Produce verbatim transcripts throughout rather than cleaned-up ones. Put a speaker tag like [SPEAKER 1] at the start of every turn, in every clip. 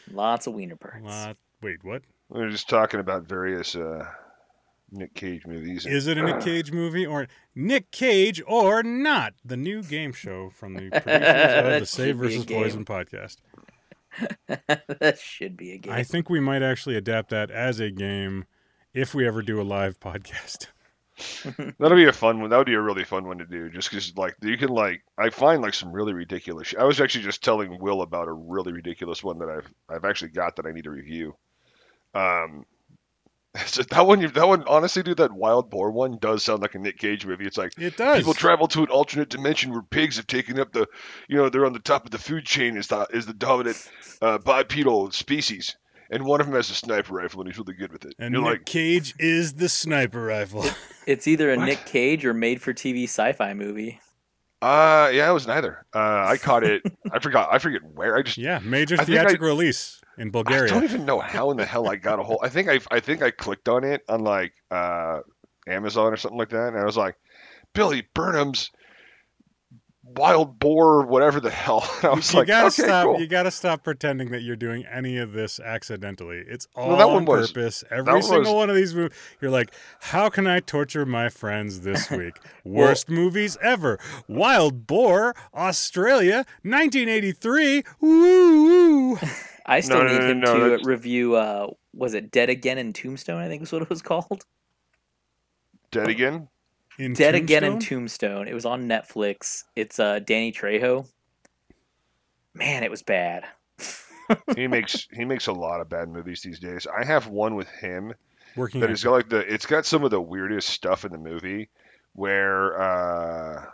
[SPEAKER 1] Lots of wiener parts.
[SPEAKER 2] Lot. Wait, what?
[SPEAKER 3] We were just talking about various uh, Nick Cage movies.
[SPEAKER 2] Is it a Nick Cage movie or Nick Cage or not? The new game show from the producers of the Save versus Poison podcast.
[SPEAKER 1] That should be a game.
[SPEAKER 2] I think we might actually adapt that as a game if we ever do a live podcast.
[SPEAKER 3] That'll be a fun one. That would be a really fun one to do. Just because, like, you can like, I find like some really ridiculous. Sh- I was actually just telling Will about a really ridiculous one that I've I've actually got that I need to review. Um, so that one, that one, honestly, dude, that Wild Boar one does sound like a Nick Cage movie. It's like
[SPEAKER 2] It does.
[SPEAKER 3] people travel to an alternate dimension where pigs have taken up the, you know, they're on the top of the food chain is the is the dominant uh, bipedal species. And one of them has a sniper rifle, and he's really good with it.
[SPEAKER 2] And
[SPEAKER 3] You're
[SPEAKER 2] Nick
[SPEAKER 3] like,
[SPEAKER 2] Cage is the sniper rifle.
[SPEAKER 1] It's either a
[SPEAKER 3] What?
[SPEAKER 1] Nick Cage or made-for-T V sci-fi movie.
[SPEAKER 3] uh, yeah, it was neither. Uh, I caught it. I forgot. I forget where. I just.
[SPEAKER 2] Yeah, major
[SPEAKER 3] I think I-
[SPEAKER 2] theatrical release in
[SPEAKER 3] I
[SPEAKER 2] Bulgaria.
[SPEAKER 3] don't even know how in the hell I got a hold. I think I. I think I clicked on it on like uh, Amazon or something like that, and I was like, Billy Burnham's Wild Boar, whatever the hell. And I was
[SPEAKER 2] you
[SPEAKER 3] like,
[SPEAKER 2] gotta
[SPEAKER 3] okay,
[SPEAKER 2] stop.
[SPEAKER 3] cool.
[SPEAKER 2] You gotta stop pretending that you're doing any of this accidentally. It's all
[SPEAKER 3] Well, that
[SPEAKER 2] on
[SPEAKER 3] one was-
[SPEAKER 2] purpose.
[SPEAKER 3] that
[SPEAKER 2] Every
[SPEAKER 3] one
[SPEAKER 2] single
[SPEAKER 3] was-
[SPEAKER 2] one of these movies, you're like, "How can I torture my friends this week?" Worst movies ever. Wild Boar, Australia, nineteen eighty-three. Woo! woo.
[SPEAKER 1] I still
[SPEAKER 3] No, no,
[SPEAKER 1] need
[SPEAKER 3] no,
[SPEAKER 1] him
[SPEAKER 3] no,
[SPEAKER 1] to
[SPEAKER 3] that's-
[SPEAKER 1] review, uh, was it Dead Again in Tombstone, I think is what it was called?
[SPEAKER 3] Dead again.
[SPEAKER 2] In
[SPEAKER 1] Dead Again in
[SPEAKER 2] Tombstone?
[SPEAKER 1] Tombstone. It was on Netflix. It's uh, Danny Trejo. Man, it was bad.
[SPEAKER 3] He makes he makes a lot of bad movies these days. I have one with him
[SPEAKER 2] Working
[SPEAKER 3] that
[SPEAKER 2] at
[SPEAKER 3] has got like the. It's got some of the weirdest stuff in the movie, where uh,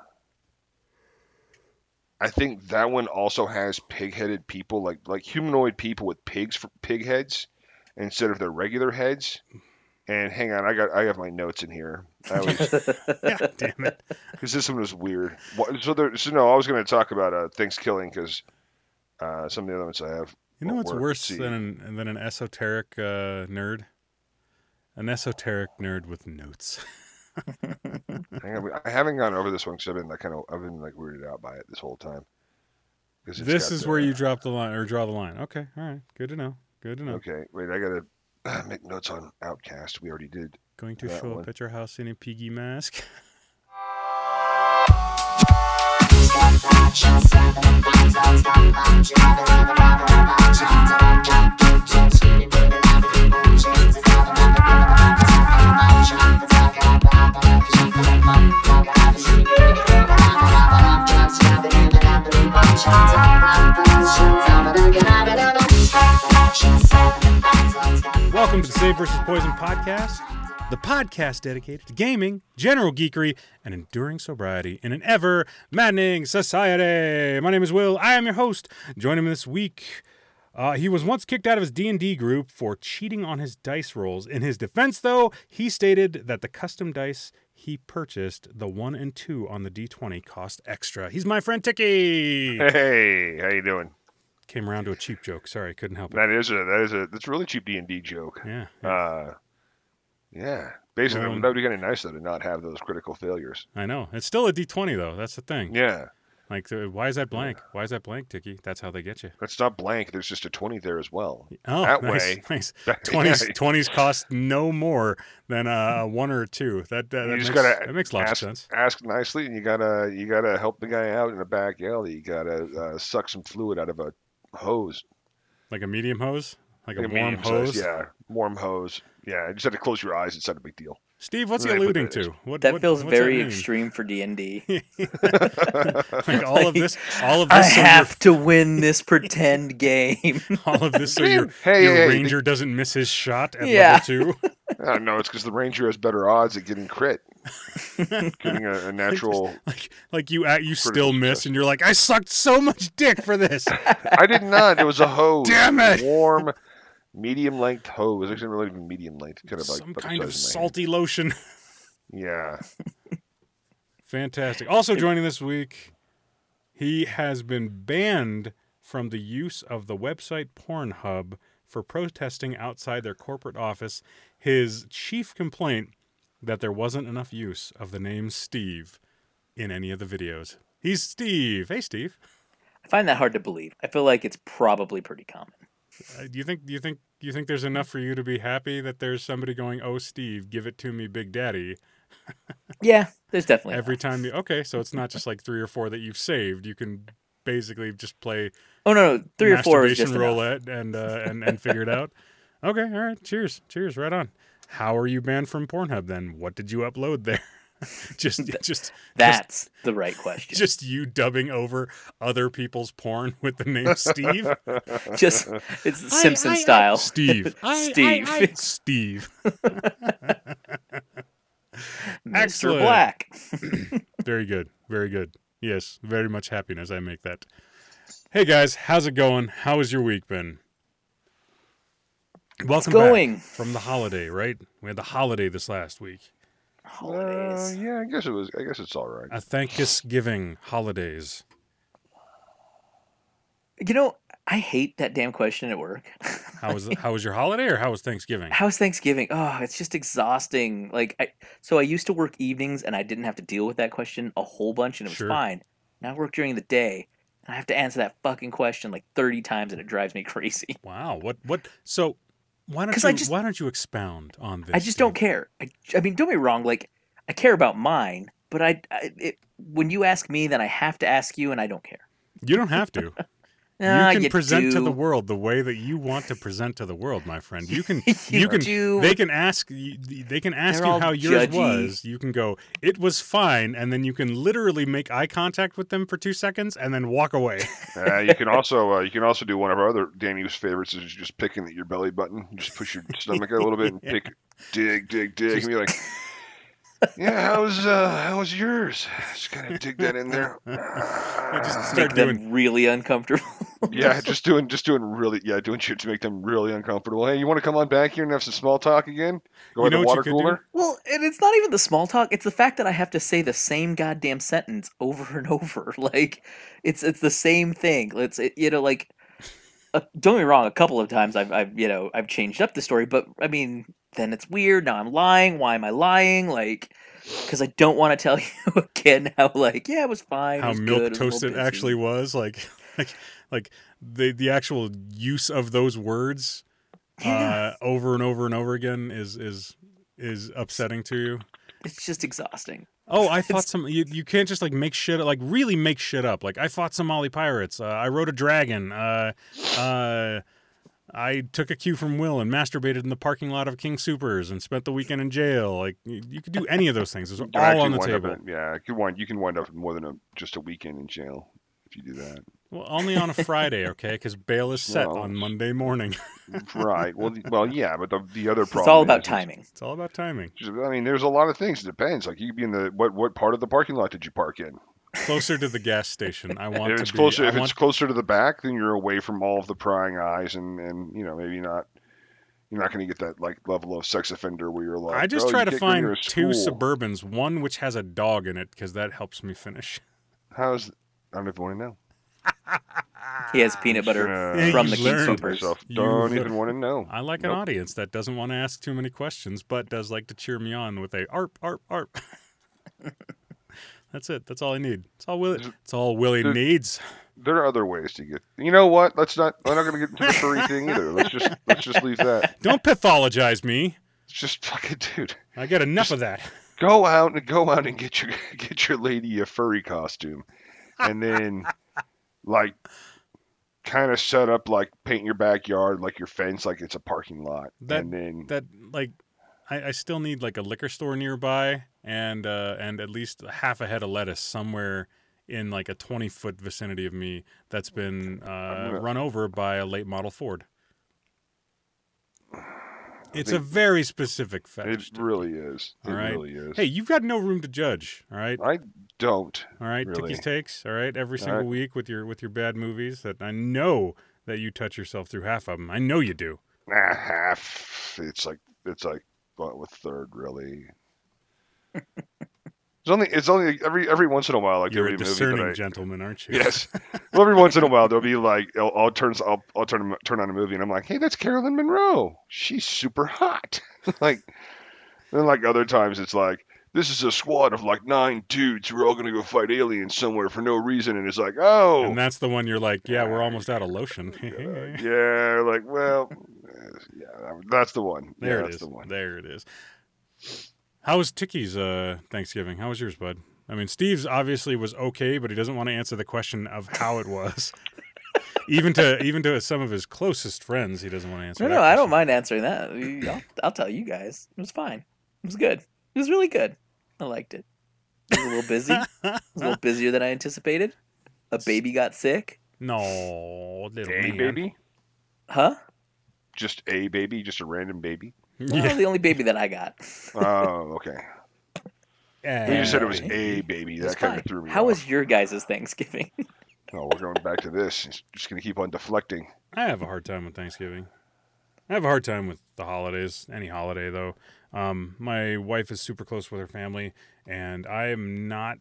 [SPEAKER 3] I think that one also has pig-headed people, like like humanoid people with pigs for pig heads instead of their regular heads. And hang on, I got I have my notes in here. I always
[SPEAKER 2] Yeah, damn it.
[SPEAKER 3] because this one was weird. What- So there, so no, I was going to talk about uh, Thanksgiving because uh, some of the other ones I have.
[SPEAKER 2] You know
[SPEAKER 3] won't
[SPEAKER 2] what's
[SPEAKER 3] work.
[SPEAKER 2] worse
[SPEAKER 3] See.
[SPEAKER 2] than an, than an esoteric uh, nerd? An esoteric nerd with notes.
[SPEAKER 3] Hang on, I haven't gone over this one because I've been like kind of I've been like weirded out by it this whole time. 'Cause it's
[SPEAKER 2] This
[SPEAKER 3] got
[SPEAKER 2] is
[SPEAKER 3] the-
[SPEAKER 2] where you drop the line or draw the line. Okay, all right, good to know. Good to know.
[SPEAKER 3] Okay, wait, I gotta uh, make notes on Outcast. We already did.
[SPEAKER 2] Going to
[SPEAKER 3] That
[SPEAKER 2] show
[SPEAKER 3] one.
[SPEAKER 2] up at your house in a piggy mask. Welcome to the Save versus Poison podcast, the podcast dedicated to gaming, general geekery, and enduring sobriety in an ever maddening society. My name is Will. I am your host. Joining me this week, uh, he was once kicked out of his D and D group for cheating on his dice rolls. In his defense, though, he stated that the custom dice he purchased, the one and two on the D twenty, cost extra. He's my friend Tiki.
[SPEAKER 3] Hey, how you doing?
[SPEAKER 2] Came around to a cheap joke. Sorry, couldn't help it.
[SPEAKER 3] That is a that is a that's a really cheap D and D joke.
[SPEAKER 2] Yeah. yeah.
[SPEAKER 3] Uh, yeah. Basically,
[SPEAKER 2] Um,
[SPEAKER 3] that would be kind of nice though to not have those critical failures.
[SPEAKER 2] I know. It's still a D twenty, though. That's the thing.
[SPEAKER 3] Yeah,
[SPEAKER 2] Like, uh, why is that blank? Why is that blank, Tiki? That's how they get you.
[SPEAKER 3] that's not blank. There's just a twenty there as well.
[SPEAKER 2] Oh,
[SPEAKER 3] That
[SPEAKER 2] nice,
[SPEAKER 3] way-
[SPEAKER 2] nice.
[SPEAKER 3] Yeah.
[SPEAKER 2] twenties, twenties cost no more than uh, one or two. That, that,
[SPEAKER 3] You
[SPEAKER 2] that,
[SPEAKER 3] just
[SPEAKER 2] makes,
[SPEAKER 3] gotta
[SPEAKER 2] that makes lots
[SPEAKER 3] ask,
[SPEAKER 2] of sense.
[SPEAKER 3] ask nicely, and you gotta you gotta help the guy out in the back alley. You gotta uh, suck some fluid out of a hose.
[SPEAKER 2] Like a medium hose? Like a
[SPEAKER 3] Like
[SPEAKER 2] warm
[SPEAKER 3] medium size,
[SPEAKER 2] hose?
[SPEAKER 3] Yeah, warm hose. Yeah, you just have to close your eyes. It's not a big deal.
[SPEAKER 2] Steve, what's he
[SPEAKER 3] Right, but
[SPEAKER 2] alluding
[SPEAKER 3] it is-
[SPEAKER 2] to? What,
[SPEAKER 1] That
[SPEAKER 2] what-
[SPEAKER 1] feels
[SPEAKER 2] what's
[SPEAKER 1] very
[SPEAKER 2] mean?
[SPEAKER 1] extreme for D and D.
[SPEAKER 2] Like all of this, all of this,
[SPEAKER 1] I
[SPEAKER 2] so your-
[SPEAKER 1] have to win this pretend game.
[SPEAKER 2] all of this, so your,
[SPEAKER 3] Hey,
[SPEAKER 2] your
[SPEAKER 3] hey, hey,
[SPEAKER 2] ranger doesn't miss his shot at
[SPEAKER 1] Yeah.
[SPEAKER 2] level two.
[SPEAKER 3] Uh, no, it's because the ranger has better odds at getting crit, getting a, a natural.
[SPEAKER 2] Like, like you, act, you still miss,
[SPEAKER 3] success.
[SPEAKER 2] and you're like, I sucked so much dick for this.
[SPEAKER 3] I did not. It was a hose.
[SPEAKER 2] Damn it!
[SPEAKER 3] Warm, medium length hose. Actually, not even medium length. Kind of like
[SPEAKER 2] Some
[SPEAKER 3] about the
[SPEAKER 2] kind of
[SPEAKER 3] size my hand.
[SPEAKER 2] salty lotion.
[SPEAKER 3] Yeah.
[SPEAKER 2] Fantastic. Also joining this week, he has been banned from the use of the website Pornhub for protesting outside their corporate office. His chief complaint that there wasn't enough use of the name Steve in any of the videos. He's Steve. Hey, Steve.
[SPEAKER 1] I find that hard to believe. I feel like it's probably pretty common.
[SPEAKER 2] Uh, do you think? Do you think? Do you think there's enough for you to be happy that there's somebody going, "Oh, Steve, give it to me, Big Daddy"?
[SPEAKER 1] Yeah, there's definitely
[SPEAKER 2] Every
[SPEAKER 1] enough.
[SPEAKER 2] time you okay, so it's not just like three or four that you've saved. You can basically just play
[SPEAKER 1] Oh no, no, three or four is
[SPEAKER 2] masturbation
[SPEAKER 1] just enough.
[SPEAKER 2] roulette and uh, and and figure it out. Okay, all right. Cheers, cheers. Right on. How are you banned from Pornhub then? What did you upload there? just just
[SPEAKER 1] That's the right question.
[SPEAKER 2] just you dubbing over other people's porn with the name Steve.
[SPEAKER 1] Just it's
[SPEAKER 2] I-
[SPEAKER 1] Simpson
[SPEAKER 2] I- I-
[SPEAKER 1] style.
[SPEAKER 2] Steve. I-
[SPEAKER 1] Steve.
[SPEAKER 2] I- I- Steve.
[SPEAKER 1] Mister
[SPEAKER 2] Excellent.
[SPEAKER 1] Black.
[SPEAKER 2] Very good. Very good. Yes, very much happiness I make that. Hey guys, how's it going? How has your week been? Welcome
[SPEAKER 1] going.
[SPEAKER 2] back from the holiday, right? We had the holiday this last week.
[SPEAKER 1] Holidays.
[SPEAKER 3] Uh, yeah, I guess it was. I guess it's all right.
[SPEAKER 2] A Thanksgiving holidays.
[SPEAKER 1] You know, I hate that damn question at work.
[SPEAKER 2] How was how was your holiday or how was Thanksgiving?
[SPEAKER 1] How's Thanksgiving? Oh, it's just exhausting. Like, I, so I used to work evenings, and I didn't have to deal with that question a whole bunch, and it was
[SPEAKER 2] Sure.
[SPEAKER 1] fine. Now I work during the day, and I have to answer that fucking question like thirty times, and it drives me crazy.
[SPEAKER 2] Wow. What what so why don't
[SPEAKER 1] 'Cause
[SPEAKER 2] you
[SPEAKER 1] I just-
[SPEAKER 2] why don't you expound on this?
[SPEAKER 1] I just don't
[SPEAKER 2] Steve?
[SPEAKER 1] care. I, I mean, don't get me wrong. Like, I care about mine, but I, I it, when you ask me, then I have to ask you, and I don't care.
[SPEAKER 2] You don't have to.
[SPEAKER 1] Nah,
[SPEAKER 2] you can
[SPEAKER 1] you
[SPEAKER 2] present to
[SPEAKER 1] do.
[SPEAKER 2] the world the way that you want to present to the world, my friend. You can
[SPEAKER 1] You
[SPEAKER 2] you can
[SPEAKER 1] do.
[SPEAKER 2] they can ask you- they can ask
[SPEAKER 1] They're
[SPEAKER 2] you
[SPEAKER 1] all
[SPEAKER 2] how yours
[SPEAKER 1] judgy.
[SPEAKER 2] was. You can go, "It was fine," and then you can literally make eye contact with them for two seconds and then walk away.
[SPEAKER 3] Uh, you can also uh, you can also do one of our other Danny's favorites is just picking at your belly button. Just push your stomach out a little bit and pick, dig, dig, dig, and be like, "Yeah, how's uh, how was yours?" Just kind of dig that in there.
[SPEAKER 2] just
[SPEAKER 1] Make
[SPEAKER 2] start
[SPEAKER 1] them
[SPEAKER 2] doing
[SPEAKER 1] really uncomfortable.
[SPEAKER 3] Yeah, just doing just doing really yeah doing shit to make them really uncomfortable. Hey, you want to come on back here and have some small talk again? Go
[SPEAKER 2] You
[SPEAKER 3] at
[SPEAKER 2] know
[SPEAKER 3] the
[SPEAKER 2] what you
[SPEAKER 3] water
[SPEAKER 2] could do?
[SPEAKER 3] cooler.
[SPEAKER 1] Well, and it's not even the small talk. It's the fact that I have to say the same goddamn sentence over and over. Like, it's it's the same thing. It's it, you know like, uh, don't get me wrong. A couple of times I've I've you know I've changed up the story, but I mean then it's weird. Now I'm lying. Why am I lying? Like, because I don't want to tell you again how like yeah it was fine. it
[SPEAKER 2] how
[SPEAKER 1] was
[SPEAKER 2] milk
[SPEAKER 1] good, it was a little
[SPEAKER 2] toasted
[SPEAKER 1] busy.
[SPEAKER 2] actually was, like like like the the actual use of those words
[SPEAKER 1] Yeah.
[SPEAKER 2] uh, over and over and over again is is is upsetting to you.
[SPEAKER 1] It's just exhausting.
[SPEAKER 2] Oh, I fought
[SPEAKER 1] It's-
[SPEAKER 2] some. You, you can't just like make shit, like really make shit up. Like I fought Somali pirates. Uh, I rode a dragon. Uh, uh, I took a cue from Will and masturbated in the parking lot of King Supers and spent the weekend in jail. Like you, you could do any of those things. Those are
[SPEAKER 3] You
[SPEAKER 2] all
[SPEAKER 3] actually
[SPEAKER 2] on the
[SPEAKER 3] wind up
[SPEAKER 2] table.
[SPEAKER 3] in- yeah, you can wind you can wind up more than a just a weekend in jail if you do that.
[SPEAKER 2] Well, only on a Friday, okay? Because bail is set
[SPEAKER 3] Well,
[SPEAKER 2] on Monday morning.
[SPEAKER 3] Right. Well, the- well, yeah, but the the other problem
[SPEAKER 1] It's all about
[SPEAKER 3] is-
[SPEAKER 1] timing.
[SPEAKER 2] It's all about timing.
[SPEAKER 3] is- I mean, there's a lot of things. It depends. Like you could be in the what what part of the parking lot did you park in?
[SPEAKER 2] Closer to the gas station. I want
[SPEAKER 3] If
[SPEAKER 2] to
[SPEAKER 3] it's
[SPEAKER 2] be.
[SPEAKER 3] closer,
[SPEAKER 2] I
[SPEAKER 3] if
[SPEAKER 2] want,
[SPEAKER 3] it's closer to the back, then you're away from all of the prying eyes, and and you know maybe not. You're not going to get that like level of sex offender where you're like.
[SPEAKER 2] I just
[SPEAKER 3] oh,
[SPEAKER 2] try
[SPEAKER 3] you
[SPEAKER 2] to
[SPEAKER 3] can't go near
[SPEAKER 2] find
[SPEAKER 3] a
[SPEAKER 2] two
[SPEAKER 3] school."
[SPEAKER 2] Suburbans, one which has a dog in it, because that helps me finish.
[SPEAKER 3] How's I don't even want to know.
[SPEAKER 1] He has peanut butter
[SPEAKER 3] Gonna
[SPEAKER 1] from
[SPEAKER 2] you
[SPEAKER 1] the King
[SPEAKER 2] learned.
[SPEAKER 1] Supers.
[SPEAKER 3] myself.
[SPEAKER 2] You
[SPEAKER 3] Don't
[SPEAKER 2] learned.
[SPEAKER 3] even want to know.
[SPEAKER 2] I like an
[SPEAKER 3] Nope.
[SPEAKER 2] audience that doesn't want to ask too many questions, but does like to cheer me on with a arp, arp, arp. That's it. That's all I need. It's all Willie. It's all Willie
[SPEAKER 3] There-
[SPEAKER 2] needs.
[SPEAKER 3] There are other ways to get. You know what? Let's not. We're not going to get into the furry thing either. Let's just let's just leave that.
[SPEAKER 2] Don't pathologize me.
[SPEAKER 3] It's just fucking dude.
[SPEAKER 2] I get enough of that.
[SPEAKER 3] Go out and go out and get your get your lady a furry costume, and then like kind of set up like paint your backyard like your fence like it's a parking lot,
[SPEAKER 2] That-
[SPEAKER 3] and then
[SPEAKER 2] That like, I, I still need like a liquor store nearby, and uh, and at least half a head of lettuce somewhere in like a twenty foot vicinity of me that's been uh,
[SPEAKER 3] gonna-
[SPEAKER 2] run over by a late model Ford. It's a
[SPEAKER 3] think-
[SPEAKER 2] very specific
[SPEAKER 3] it
[SPEAKER 2] fetish.
[SPEAKER 3] really is. It
[SPEAKER 2] All right.
[SPEAKER 3] really is.
[SPEAKER 2] Hey, you've got no room to judge. All right.
[SPEAKER 3] I don't.
[SPEAKER 2] All right,
[SPEAKER 3] Really?
[SPEAKER 2] Tickie's takes. All right, every
[SPEAKER 3] All
[SPEAKER 2] single
[SPEAKER 3] right.
[SPEAKER 2] week with your with your bad movies. That I know that you touch yourself through half of them. I know you do.
[SPEAKER 3] Nah, half. It's like it's like what with third really. It's only it's only every every once in a while like
[SPEAKER 2] You're
[SPEAKER 3] there'll
[SPEAKER 2] a
[SPEAKER 3] be a movie that
[SPEAKER 2] discerning
[SPEAKER 3] I,
[SPEAKER 2] gentleman, aren't you?
[SPEAKER 3] Yes. Well, every once in a while there'll be like I'll, I'll turn I'll, I'll turn turn on a movie and I'm like, hey, that's Carolyn Monroe. She's super hot. Like then like other times it's like this is a squad of like nine dudes who are all gonna go fight aliens somewhere for no reason, and it's like, oh,
[SPEAKER 2] And that's the one you're like, yeah, we're almost out of lotion.
[SPEAKER 3] uh, yeah, like, well, yeah, that's the one.
[SPEAKER 2] There
[SPEAKER 3] yeah,
[SPEAKER 2] it
[SPEAKER 3] that's
[SPEAKER 2] is.
[SPEAKER 3] the one.
[SPEAKER 2] There it is. How was Ticky's uh, Thanksgiving? How was yours, bud? I mean, Steve's obviously was okay, but he doesn't want to answer the question of how it was. even to even to some of his closest friends, he doesn't want to answer.
[SPEAKER 1] No,
[SPEAKER 2] that
[SPEAKER 1] no, I don't
[SPEAKER 2] question.
[SPEAKER 1] mind answering that. I'll, I'll tell you guys. It was fine. It was good. It was really good. I liked it. It was a little busy. It was a little busier than I anticipated. A baby got sick.
[SPEAKER 2] No, little
[SPEAKER 3] A
[SPEAKER 2] man.
[SPEAKER 3] baby?
[SPEAKER 1] Huh?
[SPEAKER 3] Just a baby? Just a random baby?
[SPEAKER 1] No,
[SPEAKER 2] Yeah.
[SPEAKER 1] the only baby that I got.
[SPEAKER 3] Oh, okay.
[SPEAKER 2] Uh,
[SPEAKER 3] You just said it was
[SPEAKER 1] Anyway,
[SPEAKER 3] a baby.
[SPEAKER 1] It was
[SPEAKER 3] That kind
[SPEAKER 1] fine.
[SPEAKER 3] of threw me
[SPEAKER 1] How
[SPEAKER 3] off.
[SPEAKER 1] was your guys' Thanksgiving?
[SPEAKER 3] Oh, we're going back to this. It's just going to keep on deflecting.
[SPEAKER 2] I have a hard time with Thanksgiving. I have a hard time with the holidays, any holiday though. Um, my wife is super close with her family, and I am not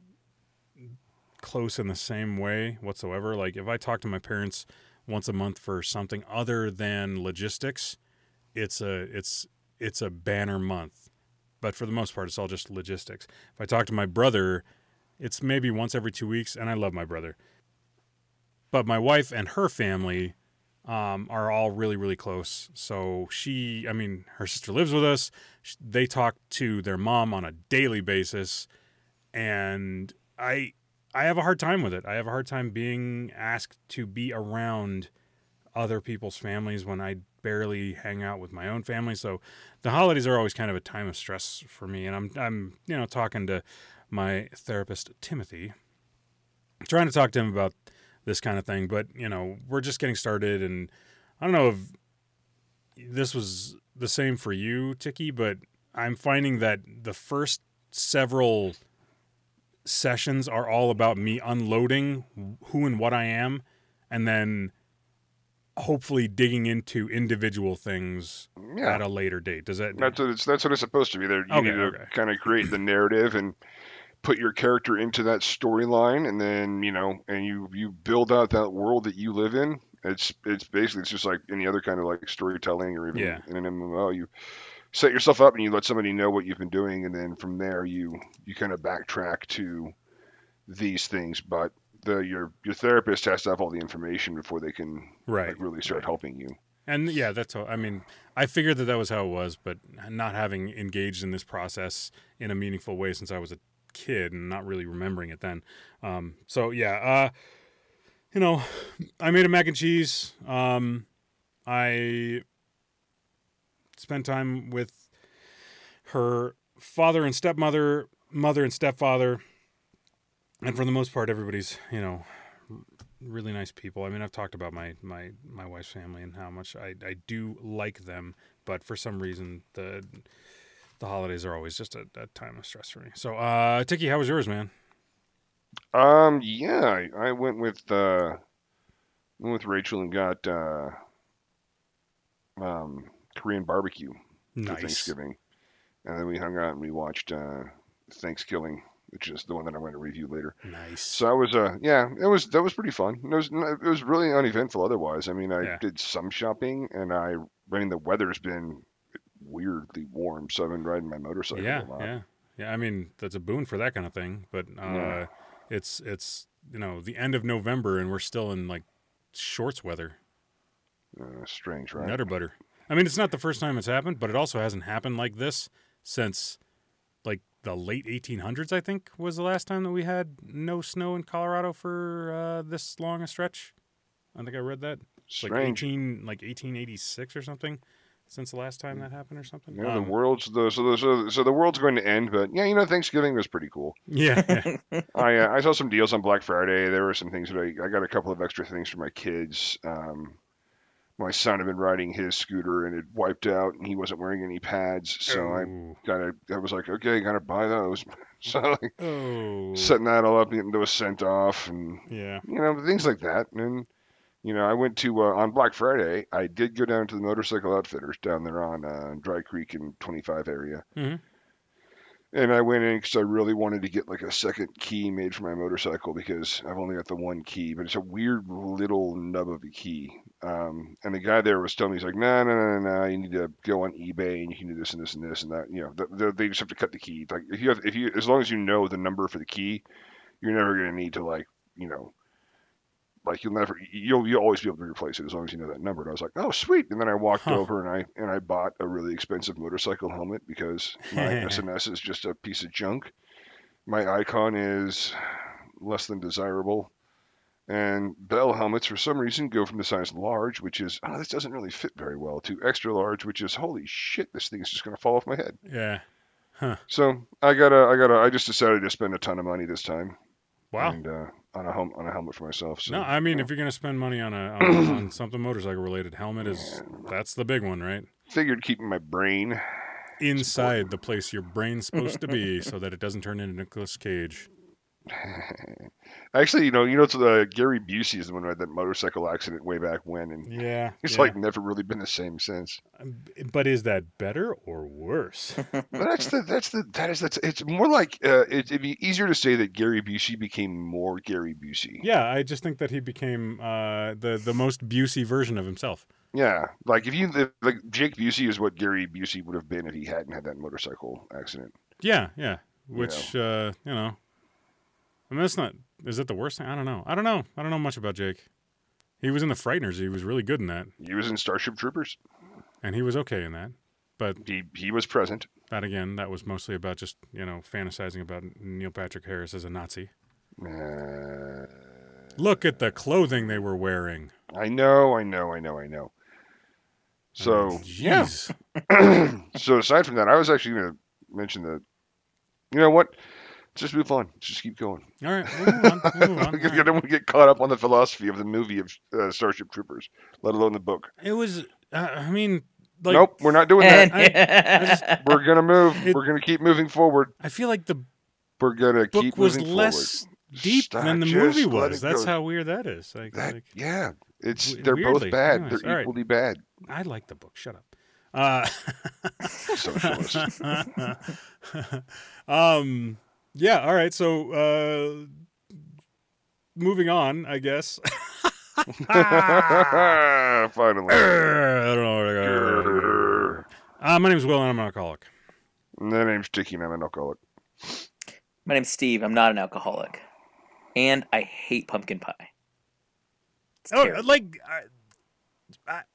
[SPEAKER 2] close in the same way whatsoever. Like if I talk to my parents once a month for something other than logistics, it's a it's it's a banner month. But for the most part, it's all just logistics. If I talk to my brother, it's maybe once every two weeks, and I love my brother. But my wife and her family um, are all really, really close. So she, I mean, her sister lives with us. They talk to their mom on a daily basis, and I, I have a hard time with it. I have a hard time being asked to be around other people's families when I barely hang out with my own family. So the holidays are always kind of a time of stress for me. And I'm, I'm, you know, talking to my therapist, Timothy, trying to talk to him about this kind of thing, but you know, we're just getting started, and I don't know if this was the same for you, Tiki, but I'm finding that the first several sessions are all about me unloading who and what I am, and then hopefully digging into individual things
[SPEAKER 3] Yeah.
[SPEAKER 2] at a later date. Does that?
[SPEAKER 3] That's what it's that's what it's supposed to be. There, you
[SPEAKER 2] Okay,
[SPEAKER 3] need to
[SPEAKER 2] okay.
[SPEAKER 3] kind of create the narrative and put your character into that storyline, and then you know, and you you build out that world that you live in. It's it's basically it's just like any other kind of like storytelling or even
[SPEAKER 2] Yeah.
[SPEAKER 3] in an M M O. You set yourself up and you let somebody know what you've been doing, and then from there you you kind of backtrack to these things. But the your your therapist has to have all the information before they can
[SPEAKER 2] Right.
[SPEAKER 3] like really start
[SPEAKER 2] right.
[SPEAKER 3] helping you.
[SPEAKER 2] And yeah, that's how, I mean, I figured that that was how it was, but not having engaged in this process in a meaningful way since I was a kid and not really remembering it then. Um, so yeah, uh, you know, I made a mac and cheese. Um, I spent time with her father and stepmother, mother and stepfather, and for the most part, everybody's, you know, really nice people. I mean, I've talked about my my my wife's family and how much I I do like them, but for some reason the the holidays are always just a, a time of stress for me. So, uh, Tiki, how was yours, man?
[SPEAKER 3] Um, yeah, I, I went with uh, went with Rachel and got uh, um, Korean barbecue for
[SPEAKER 2] Nice.
[SPEAKER 3] Thanksgiving, and then we hung out and we watched uh, Thanksgiving, which is the one that I'm going to review later.
[SPEAKER 2] Nice.
[SPEAKER 3] So I was, uh, yeah, it was that was pretty fun. It was it was really uneventful otherwise. I mean, I
[SPEAKER 2] Yeah.
[SPEAKER 3] did some shopping, and I, I mean, the weather's been weirdly warm, so I've been riding my motorcycle
[SPEAKER 2] Yeah,
[SPEAKER 3] a lot.
[SPEAKER 2] yeah, yeah. I mean, that's a boon for that kind of thing. But uh,
[SPEAKER 3] Yeah.
[SPEAKER 2] it's it's you know the end of November and we're still in like shorts weather.
[SPEAKER 3] Uh, strange, right?
[SPEAKER 2] Nutter butter. I mean, it's not the first time it's happened, but it also hasn't happened like this since like the late eighteen hundreds. I think was the last time that we had no snow in Colorado for uh, this long a stretch. I think I read that. It's like
[SPEAKER 3] Strange.
[SPEAKER 2] eighteen, like eighteen eighty-six or something, since the last time that happened or something.
[SPEAKER 3] Yeah,
[SPEAKER 2] Um,
[SPEAKER 3] the world's the so the, so so the world's going to end, but yeah, you know, Thanksgiving was pretty cool.
[SPEAKER 2] yeah, yeah.
[SPEAKER 3] I uh, I saw some deals on Black Friday. There were some things that I I got a couple of extra things for my kids. Um, my son had been riding his scooter and it wiped out, and he wasn't wearing any pads, so I
[SPEAKER 2] oh,
[SPEAKER 3] kind of I was like, okay, gotta buy those. So like
[SPEAKER 2] oh,
[SPEAKER 3] setting that all up, getting those sent off, and
[SPEAKER 2] yeah.
[SPEAKER 3] you know things like that. And you know, I went to uh, on Black Friday. I did go down to the Motorcycle Outfitters down there on uh, Dry Creek in twenty-five area.
[SPEAKER 2] Mhm.
[SPEAKER 3] And I went in because I really wanted to get like a second key made for my motorcycle because I've only got the one key, but it's a weird little nub of a key. Um, and the guy there was telling me, he's like, no, no, no, no, no, you need to go on eBay and you can do this and this and this and that. You know, th- th- they just have to cut the key. Like if you have, if you, as long as you know the number for the key, you're never going to need to like, you know, like you'll never, you'll you'll always be able to replace it as long as you know that number. And I was like, oh sweet. And then I walked
[SPEAKER 2] Huh.
[SPEAKER 3] over and I and I bought a really expensive motorcycle helmet because my S N S is just a piece of junk. My icon is less than desirable. And Bell helmets, for some reason, go from the size large, which is, oh, this doesn't really fit very well, to extra large, which is, holy shit, this thing is just going to fall off my head.
[SPEAKER 2] Yeah. Huh.
[SPEAKER 3] So I gotta, I gotta, I just decided to spend a ton of money this time.
[SPEAKER 2] Wow.
[SPEAKER 3] And uh, on a hel- on a helmet for myself. So,
[SPEAKER 2] No, I mean,
[SPEAKER 3] yeah.
[SPEAKER 2] if you're gonna spend money on a on, on something motorcycle related, helmet is that's the big one, right?
[SPEAKER 3] Figured keeping my brain
[SPEAKER 2] Inside the place your brain's supposed to be, so that it doesn't turn into Nicolas Cage.
[SPEAKER 3] Actually, you know, you know, it's, uh, Gary Busey is the one who had that motorcycle accident way back when, and
[SPEAKER 2] Yeah.
[SPEAKER 3] it's
[SPEAKER 2] yeah.
[SPEAKER 3] like never really been the same since.
[SPEAKER 2] But is that better or worse?
[SPEAKER 3] But that's the that's the that is that's it's more like uh, it, it'd be easier to say that Gary Busey became more Gary Busey.
[SPEAKER 2] Yeah, I just think that he became uh, the the most Busey version of himself.
[SPEAKER 3] Yeah, like if you if, like Jake Busey is what Gary Busey would have been if he hadn't had that motorcycle accident.
[SPEAKER 2] Yeah, yeah. Which uh, you know, I mean, that's not. Is it the worst thing? I don't know. I don't know. I don't know much about Jake. He was in the Frighteners. He was really good in that,
[SPEAKER 3] He was in Starship Troopers.
[SPEAKER 2] and he was okay in that. But
[SPEAKER 3] He he was present.
[SPEAKER 2] that again, that was mostly about just you know fantasizing about Neil Patrick Harris as a Nazi.
[SPEAKER 3] Uh,
[SPEAKER 2] Look at the clothing they were wearing.
[SPEAKER 3] I know, I know, I know, I know. So yeah.
[SPEAKER 2] Jeez.
[SPEAKER 3] So aside from that, I was actually going to mention that. You know what? Just move on. Just keep going.
[SPEAKER 2] All right, we'll move on. We'll move on.
[SPEAKER 3] Because
[SPEAKER 2] All
[SPEAKER 3] I
[SPEAKER 2] right.
[SPEAKER 3] don't want to get caught up on the philosophy of the movie of uh, Starship Troopers, let alone the book.
[SPEAKER 2] It was. Uh, I mean, like,
[SPEAKER 3] Nope, we're not doing that.
[SPEAKER 2] I-
[SPEAKER 3] We're gonna move.
[SPEAKER 2] It-
[SPEAKER 3] we're gonna keep moving forward.
[SPEAKER 2] I feel like the
[SPEAKER 3] We're gonna
[SPEAKER 2] book
[SPEAKER 3] keep
[SPEAKER 2] was
[SPEAKER 3] moving
[SPEAKER 2] less deep
[SPEAKER 3] Stop,
[SPEAKER 2] than the
[SPEAKER 3] just
[SPEAKER 2] movie
[SPEAKER 3] let
[SPEAKER 2] was.
[SPEAKER 3] it
[SPEAKER 2] That's
[SPEAKER 3] go.
[SPEAKER 2] how weird that is. Like,
[SPEAKER 3] forward. That
[SPEAKER 2] like
[SPEAKER 3] yeah, it's
[SPEAKER 2] w-
[SPEAKER 3] they're
[SPEAKER 2] weirdly.
[SPEAKER 3] both bad.
[SPEAKER 2] Anyways,
[SPEAKER 3] they're
[SPEAKER 2] all right.
[SPEAKER 3] equally bad.
[SPEAKER 2] I like the book. Shut up. Uh,
[SPEAKER 3] Socialist.
[SPEAKER 2] um. Yeah. All right. So, uh, moving on, I guess.
[SPEAKER 3] Finally.
[SPEAKER 2] I don't know. Uh, my name is Will, and I'm an alcoholic.
[SPEAKER 3] My name's Tiki, and I'm an alcoholic.
[SPEAKER 1] My name's Steve. I'm not an alcoholic, and I hate pumpkin pie. It's
[SPEAKER 2] Oh,
[SPEAKER 1] terrible.
[SPEAKER 2] like, I, I,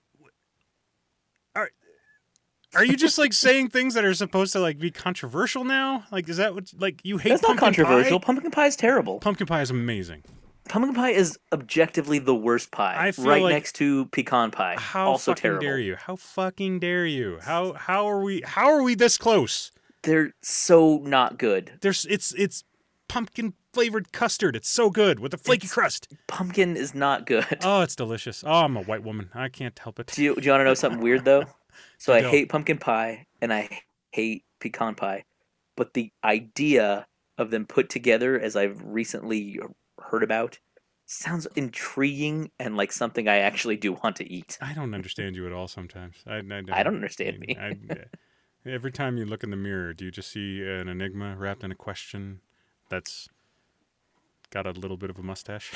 [SPEAKER 2] are are you just like saying things that are supposed to like be controversial now? Like, is that what like you hate?
[SPEAKER 1] That's not
[SPEAKER 2] pumpkin
[SPEAKER 1] controversial.
[SPEAKER 2] Pie?
[SPEAKER 1] Pumpkin pie is terrible.
[SPEAKER 2] Pumpkin pie is amazing.
[SPEAKER 1] Pumpkin pie is objectively the worst pie,
[SPEAKER 2] I feel
[SPEAKER 1] right
[SPEAKER 2] like-
[SPEAKER 1] next to pecan pie.
[SPEAKER 2] How
[SPEAKER 1] also
[SPEAKER 2] fucking
[SPEAKER 1] terrible.
[SPEAKER 2] dare you? How fucking dare you? How how are we how are we this close?
[SPEAKER 1] They're so not good.
[SPEAKER 2] There's it's it's pumpkin flavored custard. It's so good with a flaky
[SPEAKER 1] It's-
[SPEAKER 2] crust.
[SPEAKER 1] Pumpkin is not good.
[SPEAKER 2] Oh, it's delicious. Oh, I'm a white woman. I can't help it.
[SPEAKER 1] Do you, do you want to know something weird though? So
[SPEAKER 2] I
[SPEAKER 1] I
[SPEAKER 2] don't.
[SPEAKER 1] hate pumpkin pie and I hate pecan pie, but the idea of them put together, as I've recently heard about, sounds intriguing and like something I actually do want to eat.
[SPEAKER 2] I don't understand you at all sometimes. I, I, don't,
[SPEAKER 1] I don't understand me.
[SPEAKER 2] I, every time you look in the mirror, do you just see an enigma wrapped in a question that's got a little bit of a mustache?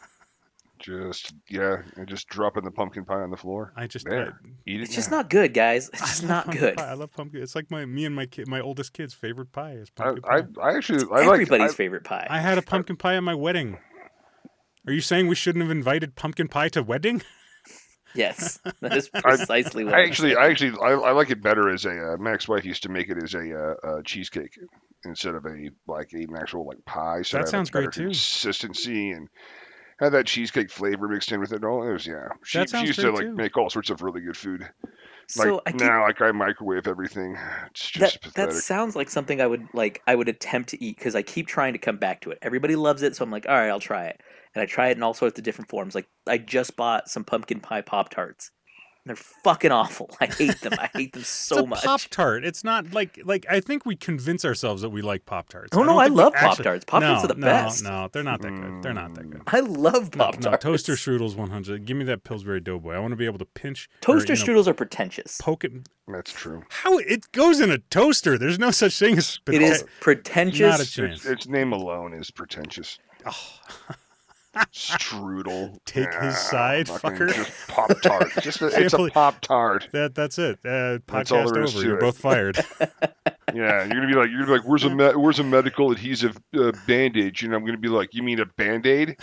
[SPEAKER 3] Just yeah, and just dropping the pumpkin pie on the floor.
[SPEAKER 2] I just
[SPEAKER 3] There.
[SPEAKER 2] I,
[SPEAKER 3] Eat it.
[SPEAKER 1] It's just
[SPEAKER 3] now.
[SPEAKER 1] not good, guys. It's
[SPEAKER 2] I
[SPEAKER 1] just
[SPEAKER 2] love
[SPEAKER 1] not
[SPEAKER 2] pumpkin
[SPEAKER 1] good.
[SPEAKER 2] pie. I love pumpkin. It's like my me and my kid, my oldest kid's favorite pie is
[SPEAKER 3] I,
[SPEAKER 2] pumpkin
[SPEAKER 3] I,
[SPEAKER 2] pie.
[SPEAKER 3] I actually I like
[SPEAKER 1] Everybody's
[SPEAKER 3] I,
[SPEAKER 1] favorite pie.
[SPEAKER 2] I had a pumpkin pie at my wedding. Are you saying we shouldn't have invited pumpkin pie to wedding?
[SPEAKER 1] Yes, that is precisely what
[SPEAKER 3] I
[SPEAKER 1] I'm
[SPEAKER 3] actually,
[SPEAKER 1] saying.
[SPEAKER 3] I actually, I, I like it better as a. Uh, my ex-wife used to make it as a uh, uh, cheesecake instead of a like an actual like pie. So
[SPEAKER 2] That
[SPEAKER 3] it had,
[SPEAKER 2] sounds
[SPEAKER 3] like, better
[SPEAKER 2] great, too.
[SPEAKER 3] Consistency and had that cheesecake flavor mixed in with it. All it was yeah. She,
[SPEAKER 2] That
[SPEAKER 3] she
[SPEAKER 2] sounds
[SPEAKER 3] used to
[SPEAKER 2] great,
[SPEAKER 3] like
[SPEAKER 2] too.
[SPEAKER 3] make all sorts of really good food. Like
[SPEAKER 1] So I keep,
[SPEAKER 3] now, like I microwave everything. It's
[SPEAKER 1] that
[SPEAKER 3] just
[SPEAKER 1] that
[SPEAKER 3] pathetic.
[SPEAKER 1] sounds like something I would like. I would attempt to eat because I keep trying to come back to it. Everybody loves it, so I'm like, all right, I'll try it. And I try it in all sorts of different forms. Like I just bought some pumpkin pie Pop Tarts, They're fucking awful. I hate them. I hate them so
[SPEAKER 2] it's a
[SPEAKER 1] much.
[SPEAKER 2] Pop Tart. It's not like like I think we convince ourselves that we like Pop Tarts.
[SPEAKER 1] Oh, no, I love Pop Tarts. Pop
[SPEAKER 2] no,
[SPEAKER 1] Tarts are the
[SPEAKER 2] no,
[SPEAKER 1] best.
[SPEAKER 2] No, they're not that good. They're not that good.
[SPEAKER 1] I love
[SPEAKER 2] No,
[SPEAKER 1] Pop Tarts.
[SPEAKER 2] no, Toaster Strudels one hundred. Give me that Pillsbury Doughboy. I want to be able to pinch.
[SPEAKER 1] Toaster
[SPEAKER 2] or, you know,
[SPEAKER 1] strudels are pretentious.
[SPEAKER 2] poke it.
[SPEAKER 3] That's true.
[SPEAKER 2] How it goes in a toaster? There's no such thing as.
[SPEAKER 1] It is
[SPEAKER 2] Not
[SPEAKER 1] pretentious.
[SPEAKER 2] a chance.
[SPEAKER 3] Its, its name alone is pretentious. Strudel.
[SPEAKER 2] Take
[SPEAKER 3] Yeah,
[SPEAKER 2] his side,
[SPEAKER 3] fucking
[SPEAKER 2] fucker.
[SPEAKER 3] Just Pop Tart. Just a, it's a
[SPEAKER 2] Simply-
[SPEAKER 3] Pop Tart.
[SPEAKER 2] That that's it. Uh,
[SPEAKER 3] That's all
[SPEAKER 2] podcast
[SPEAKER 3] there is
[SPEAKER 2] over.
[SPEAKER 3] to
[SPEAKER 2] You're
[SPEAKER 3] it.
[SPEAKER 2] both fired.
[SPEAKER 3] Yeah, you're gonna be like, you're gonna be like, where's a me- where's a medical adhesive uh, bandage? And I'm gonna be like, you mean a Band-Aid?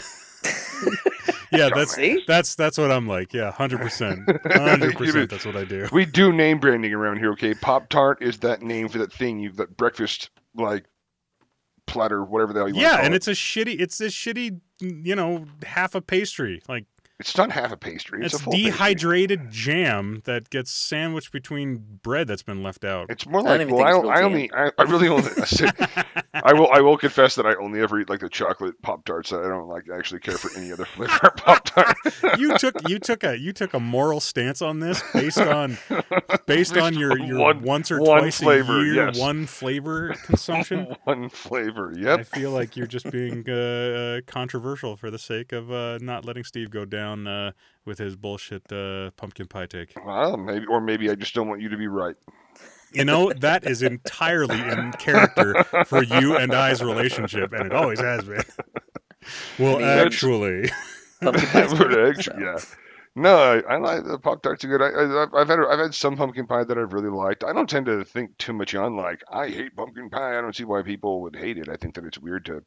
[SPEAKER 2] Yeah, that's
[SPEAKER 1] See?
[SPEAKER 2] that's that's what I'm like. Yeah, hundred percent, hundred percent. That's what I do.
[SPEAKER 3] We do name branding around here, okay? Pop Tart is that name for that thing, you that breakfast like platter, whatever the hell you want to
[SPEAKER 2] Yeah,
[SPEAKER 3] call
[SPEAKER 2] and
[SPEAKER 3] it.
[SPEAKER 2] it's a shitty. It's a shitty. You know, half a pastry. Like
[SPEAKER 3] It's not half a pastry. It's,
[SPEAKER 2] it's
[SPEAKER 3] a full pastry.
[SPEAKER 2] dehydrated jam that gets sandwiched between bread that's been left out.
[SPEAKER 3] It's more
[SPEAKER 1] I don't
[SPEAKER 3] like,
[SPEAKER 1] even
[SPEAKER 3] well, I,
[SPEAKER 1] think it's
[SPEAKER 3] I
[SPEAKER 1] real
[SPEAKER 3] only, I, I really only, I, said, I will, I will confess that I only ever eat like the chocolate Pop Tarts. I don't like actually care for any other flavor of Pop Tart.
[SPEAKER 2] you took you took a you took a moral stance on this based on based on your, your
[SPEAKER 3] One-
[SPEAKER 2] once or
[SPEAKER 3] one
[SPEAKER 2] twice
[SPEAKER 3] flavor,
[SPEAKER 2] a year
[SPEAKER 3] yes.
[SPEAKER 2] one flavor consumption.
[SPEAKER 3] One flavor.
[SPEAKER 2] I
[SPEAKER 3] Yep.
[SPEAKER 2] feel like you're just being uh, uh, controversial for the sake of uh, not letting Steve go down uh, with his bullshit uh, pumpkin pie take.
[SPEAKER 3] Well, maybe, or maybe I just don't want you to be right.
[SPEAKER 2] You know, that is entirely in character for you and I's relationship, and it always has been. Well,
[SPEAKER 1] mean,
[SPEAKER 2] actually,
[SPEAKER 1] Pumpkin pie's
[SPEAKER 3] But
[SPEAKER 1] good,
[SPEAKER 3] actu-
[SPEAKER 1] so.
[SPEAKER 3] yeah. No, I, I like the Pop Tarts are good. I, I, I've had I've had some pumpkin pie that I've really liked. I don't tend to think too much on like I hate pumpkin pie. I don't see why people would hate it. I think that it's weird to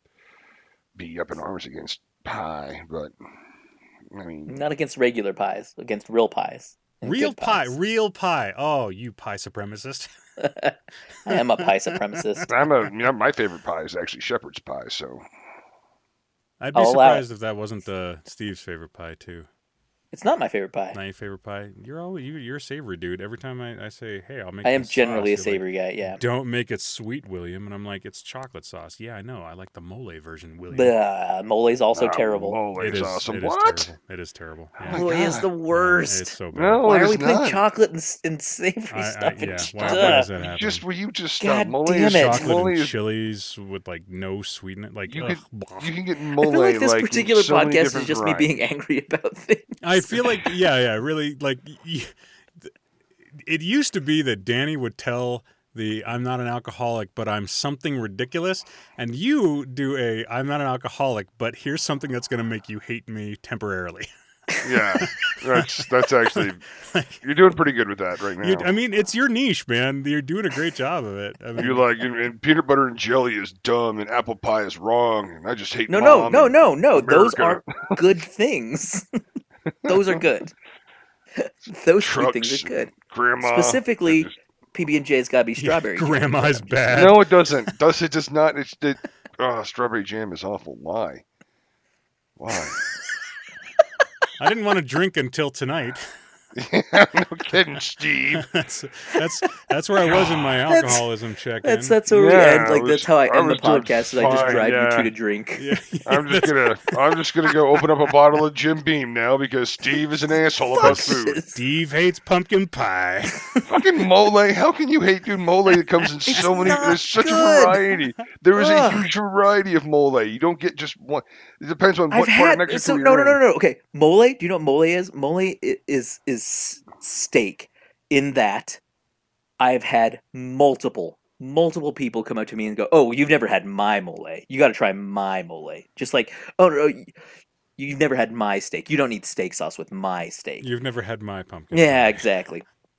[SPEAKER 3] be up in arms against pie, but I mean,
[SPEAKER 1] Not against regular pies, against real pies. and
[SPEAKER 2] real
[SPEAKER 1] good
[SPEAKER 2] pie,
[SPEAKER 1] pies.
[SPEAKER 2] real pie. Oh, you pie supremacist.
[SPEAKER 1] I am a pie supremacist.
[SPEAKER 3] I'm a you know, my favorite pie is actually shepherd's pie. So
[SPEAKER 2] I'd be
[SPEAKER 1] I'll allow
[SPEAKER 2] surprised if that wasn't uh, Steve's favorite pie too.
[SPEAKER 1] It's not my favorite pie.
[SPEAKER 2] Not your favorite pie. You're always you, you're a savory dude. Every time I, I say, hey, I'll make.
[SPEAKER 1] I am
[SPEAKER 2] this
[SPEAKER 1] generally a
[SPEAKER 2] sauce, you're like,
[SPEAKER 1] savory guy, yeah.
[SPEAKER 2] Don't make it sweet, William. And I'm like, it's chocolate sauce. Yeah, I know. I like the mole version, William.
[SPEAKER 1] Blah, mole's also
[SPEAKER 3] Ah,
[SPEAKER 1] terrible.
[SPEAKER 3] mole
[SPEAKER 2] It
[SPEAKER 3] is
[SPEAKER 2] is
[SPEAKER 3] awesome.
[SPEAKER 2] It is
[SPEAKER 3] What?
[SPEAKER 2] terrible. It is terrible.
[SPEAKER 3] Oh
[SPEAKER 2] Yeah.
[SPEAKER 3] my
[SPEAKER 1] Mole is
[SPEAKER 3] God.
[SPEAKER 1] the
[SPEAKER 2] Yeah,
[SPEAKER 1] worst.
[SPEAKER 2] it's so bad.
[SPEAKER 3] No,
[SPEAKER 1] Why
[SPEAKER 3] it
[SPEAKER 1] are
[SPEAKER 3] is
[SPEAKER 1] we putting
[SPEAKER 3] not.
[SPEAKER 1] chocolate and, s- and savory
[SPEAKER 2] I, I,
[SPEAKER 1] stuff in
[SPEAKER 2] yeah.
[SPEAKER 1] ch-
[SPEAKER 2] Why, why
[SPEAKER 1] Ugh.
[SPEAKER 2] does that
[SPEAKER 3] You
[SPEAKER 2] happen?
[SPEAKER 3] just will you just
[SPEAKER 1] God
[SPEAKER 3] stop? Mole
[SPEAKER 1] damn
[SPEAKER 3] is
[SPEAKER 1] it.
[SPEAKER 2] Chocolate
[SPEAKER 3] mole
[SPEAKER 2] and
[SPEAKER 3] is
[SPEAKER 2] chilies with like no sweetness. Like
[SPEAKER 3] You
[SPEAKER 2] ugh,
[SPEAKER 3] could-
[SPEAKER 2] blah.
[SPEAKER 3] you can get
[SPEAKER 1] I
[SPEAKER 3] mole
[SPEAKER 1] feel like this
[SPEAKER 3] in
[SPEAKER 1] particular
[SPEAKER 3] so many
[SPEAKER 1] podcast is
[SPEAKER 3] different
[SPEAKER 1] just me being
[SPEAKER 3] varieties.
[SPEAKER 1] angry about things.
[SPEAKER 2] I feel like yeah, yeah, really like. y- It used to be that Danny would tell the I'm not an alcoholic, but I'm something ridiculous, and you do a I'm not an alcoholic, but here's something that's going to make you hate me temporarily.
[SPEAKER 3] Yeah, that's that's actually you're doing pretty good with that right now.
[SPEAKER 2] You, I mean, it's your niche, man. You're doing a great job of it. I mean,
[SPEAKER 3] You're like, and, and peanut butter and jelly is dumb, and apple pie is wrong, and I just hate
[SPEAKER 1] No, no,
[SPEAKER 3] mom
[SPEAKER 1] no,
[SPEAKER 3] and
[SPEAKER 1] no, no. Those are
[SPEAKER 3] America.
[SPEAKER 1] good things. Those are good. Those three
[SPEAKER 3] Trucks
[SPEAKER 1] things are good.
[SPEAKER 3] and grandma.
[SPEAKER 1] Specifically,
[SPEAKER 3] Just-
[SPEAKER 1] P B and J's gotta be
[SPEAKER 2] yeah,
[SPEAKER 1] strawberry. jam.
[SPEAKER 2] grandma's bad.
[SPEAKER 3] no, it doesn't. Does it? Does not. It's it. Oh, strawberry jam is awful. Why? Why?
[SPEAKER 2] I didn't want to drink until tonight.
[SPEAKER 3] Yeah, no kidding, Steve.
[SPEAKER 2] that's that's that's where I was in my
[SPEAKER 1] That's-
[SPEAKER 2] alcoholism check.
[SPEAKER 1] That's that's where
[SPEAKER 3] Yeah,
[SPEAKER 1] we end.
[SPEAKER 3] I
[SPEAKER 1] Like
[SPEAKER 3] was-
[SPEAKER 1] that's how I
[SPEAKER 3] I
[SPEAKER 1] end the
[SPEAKER 3] was doing
[SPEAKER 1] podcast. Is I just
[SPEAKER 3] fine,
[SPEAKER 1] drive
[SPEAKER 3] yeah.
[SPEAKER 1] you two to drink.
[SPEAKER 2] Yeah,
[SPEAKER 3] I'm just gonna. I'm just gonna go open up a bottle of Jim Beam now because Steve is an asshole about
[SPEAKER 1] Fuck
[SPEAKER 3] food.
[SPEAKER 1] this.
[SPEAKER 2] Steve hates pumpkin pie.
[SPEAKER 3] Fucking mole. How can you hate dude mole that comes in
[SPEAKER 1] It's
[SPEAKER 3] so many?
[SPEAKER 1] not
[SPEAKER 3] There's such
[SPEAKER 1] good.
[SPEAKER 3] a variety. There is
[SPEAKER 1] Ugh.
[SPEAKER 3] a huge variety of mole. You don't get just one. It depends on
[SPEAKER 1] I've
[SPEAKER 3] what part of
[SPEAKER 1] had
[SPEAKER 3] Mexico
[SPEAKER 1] so
[SPEAKER 3] you're
[SPEAKER 1] no no
[SPEAKER 3] in.
[SPEAKER 1] no no. Okay, mole. Do you know what mole is? Mole i- is is steak. In that, I've had multiple multiple people come up to me and go, "Oh, you've never had my mole. You got to try my mole." Just like, "Oh no, you- you've never had my steak. You don't need steak sauce with my steak."
[SPEAKER 2] You've never had my pumpkin.
[SPEAKER 1] Yeah,
[SPEAKER 2] pie.
[SPEAKER 1] exactly.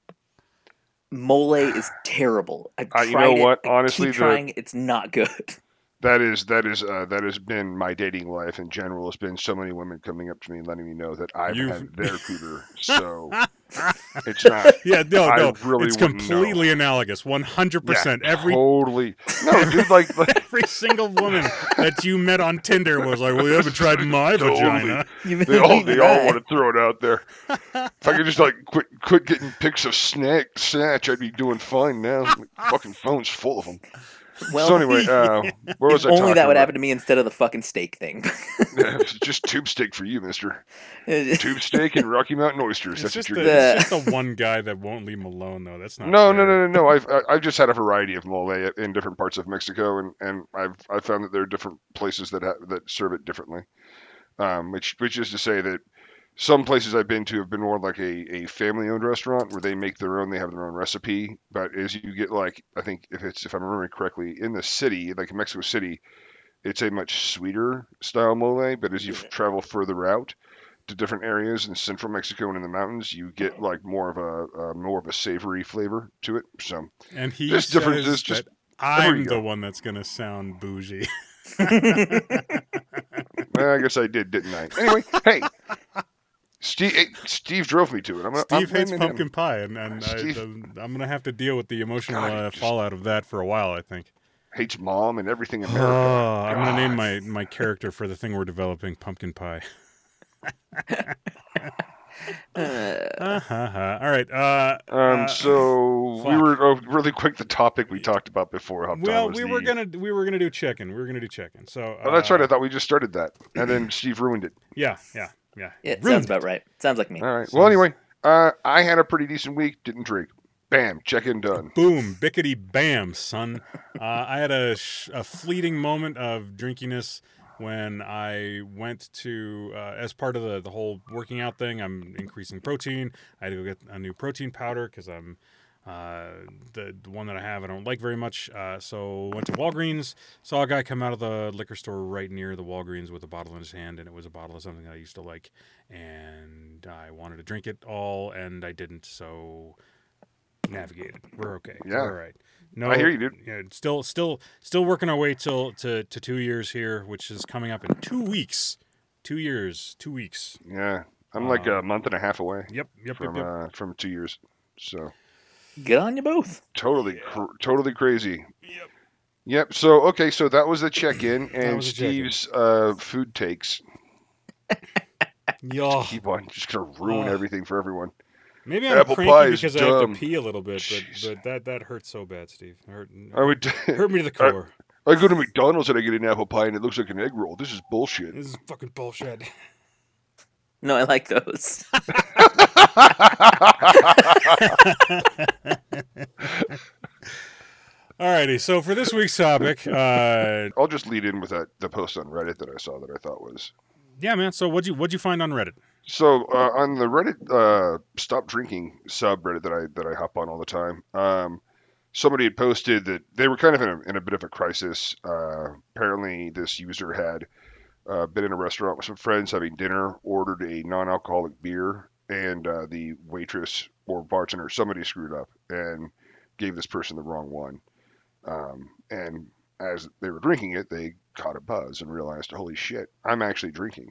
[SPEAKER 1] Mole is terrible. I've
[SPEAKER 3] Uh, you
[SPEAKER 1] tried
[SPEAKER 3] know what?
[SPEAKER 1] it. I
[SPEAKER 3] Honestly,
[SPEAKER 1] keep
[SPEAKER 3] the-
[SPEAKER 1] trying. It's not good.
[SPEAKER 3] That is that is uh, that has been my dating life in general. It's been so many women coming up to me and letting me know that I've
[SPEAKER 2] You've-
[SPEAKER 3] had their cooter. So it's not.
[SPEAKER 2] Yeah, no,
[SPEAKER 3] I
[SPEAKER 2] no.
[SPEAKER 3] really
[SPEAKER 2] it's
[SPEAKER 3] wouldn't know.
[SPEAKER 2] completely analogous. one hundred percent.
[SPEAKER 3] Yeah,
[SPEAKER 2] Every
[SPEAKER 3] totally. No, dude, like, like
[SPEAKER 2] every single woman that you met on Tinder was like, "Well, you haven't tried my
[SPEAKER 3] Totally.
[SPEAKER 2] vagina."
[SPEAKER 1] You've
[SPEAKER 3] they all
[SPEAKER 1] eaten
[SPEAKER 3] they all
[SPEAKER 1] that.
[SPEAKER 3] want to throw it out there. If I could just like quit quit getting pics of snack snatch, I'd be doing fine now. My fucking phone's full of them.
[SPEAKER 1] Well,
[SPEAKER 3] So anyway, uh, what was
[SPEAKER 1] if
[SPEAKER 3] I
[SPEAKER 1] only that
[SPEAKER 3] talking
[SPEAKER 1] would
[SPEAKER 3] about?
[SPEAKER 1] happen to me instead of the fucking steak thing.
[SPEAKER 3] Just tube steak for you, mister. Tube steak and Rocky Mountain oysters.
[SPEAKER 2] It's
[SPEAKER 3] That's what
[SPEAKER 2] just
[SPEAKER 3] you're
[SPEAKER 2] the
[SPEAKER 3] getting.
[SPEAKER 2] it's just the one guy that won't leave him alone though. That's not
[SPEAKER 3] No,
[SPEAKER 2] fair.
[SPEAKER 3] no, no, no, no. I've I- I've just had a variety of mole in different parts of Mexico, and, and I've I found that there are different places that ha- that serve it differently. Um, which which is to say that some places I've been to have been more like a, a family owned restaurant where they make their own, they have their own recipe. But as you get like I think if it's if I'm remembering correctly, in the city, like in Mexico City, it's a much sweeter style mole. But as you
[SPEAKER 1] Yeah.
[SPEAKER 3] travel further out to different areas in central Mexico and in the mountains, you get like more of a, a more of a savory flavor to it. So
[SPEAKER 2] And he
[SPEAKER 3] there's
[SPEAKER 2] says
[SPEAKER 3] differences. Just
[SPEAKER 2] that
[SPEAKER 3] everywhere
[SPEAKER 2] I'm
[SPEAKER 3] you
[SPEAKER 2] the
[SPEAKER 3] go.
[SPEAKER 2] one that's gonna sound bougie.
[SPEAKER 3] Well, I guess I did, didn't I? Anyway, hey, Steve, hey, Steve drove me to it. I'm, I'm
[SPEAKER 2] Steve hates
[SPEAKER 3] blaming
[SPEAKER 2] pumpkin
[SPEAKER 3] him.
[SPEAKER 2] pie, and, and I,
[SPEAKER 3] Steve-
[SPEAKER 2] I'm gonna have to deal with the emotional
[SPEAKER 3] God, he
[SPEAKER 2] uh,
[SPEAKER 3] just-
[SPEAKER 2] fallout of that for a while. I think.
[SPEAKER 3] Hates mom and everything America.
[SPEAKER 2] Oh, I'm gonna name
[SPEAKER 3] God.
[SPEAKER 2] my my character for the thing we're developing, Pumpkin Pie.
[SPEAKER 1] Uh,
[SPEAKER 2] Uh-huh. All right. Uh,
[SPEAKER 3] Um,
[SPEAKER 2] uh,
[SPEAKER 3] so we
[SPEAKER 2] fuck.
[SPEAKER 3] were oh, really quick. The topic we talked about before. hopped on
[SPEAKER 2] well,
[SPEAKER 3] was
[SPEAKER 2] we
[SPEAKER 3] the,
[SPEAKER 2] were gonna we were gonna do check-in. We were gonna do check-in. So.
[SPEAKER 3] Oh, that's right. I
[SPEAKER 2] uh,
[SPEAKER 3] thought we just started that, and then Steve ruined it.
[SPEAKER 2] Yeah, yeah, yeah.
[SPEAKER 1] it
[SPEAKER 2] Ruined
[SPEAKER 1] sounds about right. Sounds like me.
[SPEAKER 3] All right. Well, anyway, uh, I had a pretty decent week. Didn't drink. Bam. Check in done.
[SPEAKER 2] Boom, bickety bam, son. Uh, I had a, sh- a fleeting moment of drinkiness when I went to, uh, as part of the, the whole working out thing, I'm increasing protein. I had to go get a new protein powder because I'm uh, the, the one that I have I don't like very much. Uh, so went to Walgreens, saw a guy come out of the liquor store right near the Walgreens with a bottle in his hand, and it was a bottle of something I used to like, and I wanted to drink it all, and I didn't. So. Navigated. We're okay.
[SPEAKER 3] Yeah.
[SPEAKER 2] We're all right. No,
[SPEAKER 3] I hear you, dude.
[SPEAKER 2] Yeah, still, still, still working our way till to, to two years here, which is coming up in two weeks. Two years, two weeks.
[SPEAKER 3] Yeah. I'm like a
[SPEAKER 2] Um,
[SPEAKER 3] month and a half away
[SPEAKER 2] Yep, yep,
[SPEAKER 3] from
[SPEAKER 2] yep, yep.
[SPEAKER 3] uh, from two years. So
[SPEAKER 1] Good on you both.
[SPEAKER 3] totally,
[SPEAKER 2] Yeah.
[SPEAKER 3] cr- totally crazy.
[SPEAKER 2] Yep.
[SPEAKER 3] Yep. So okay. So that was the check-in and
[SPEAKER 2] was a check-in.
[SPEAKER 3] Steve's uh, food takes.
[SPEAKER 2] Yo,
[SPEAKER 3] Keep on just gonna ruin
[SPEAKER 2] Oh.
[SPEAKER 3] everything for everyone.
[SPEAKER 2] maybe I'm
[SPEAKER 3] Apple
[SPEAKER 2] cranky
[SPEAKER 3] pie is
[SPEAKER 2] because I have
[SPEAKER 3] dumb.
[SPEAKER 2] to pee a little bit, but,
[SPEAKER 3] Jeez.
[SPEAKER 2] but that that hurts so bad, Steve. It hurt,
[SPEAKER 3] I would.
[SPEAKER 2] hurt me to the
[SPEAKER 3] I-
[SPEAKER 2] core.
[SPEAKER 3] I go to McDonald's and I get an apple pie and it looks like an egg roll. This is bullshit.
[SPEAKER 2] This is fucking bullshit.
[SPEAKER 1] No, I like those.
[SPEAKER 2] Alrighty, so for this week's topic, uh,
[SPEAKER 3] I'll just lead in with that the post on Reddit that I saw that I thought was
[SPEAKER 2] yeah, man. So what'd you what'd you find on Reddit?
[SPEAKER 3] so uh, on the Reddit uh, stop drinking subreddit that I that I hop on all the time. Um, somebody had posted that they were kind of in a, in a bit of a crisis. Uh, apparently, this user had uh, been in a restaurant with some friends having dinner, ordered a non-alcoholic beer, and uh, the waitress or bartender somebody screwed up and gave this person the wrong one. Um, and as they were drinking it, they caught a buzz and realized, holy shit, I'm actually drinking.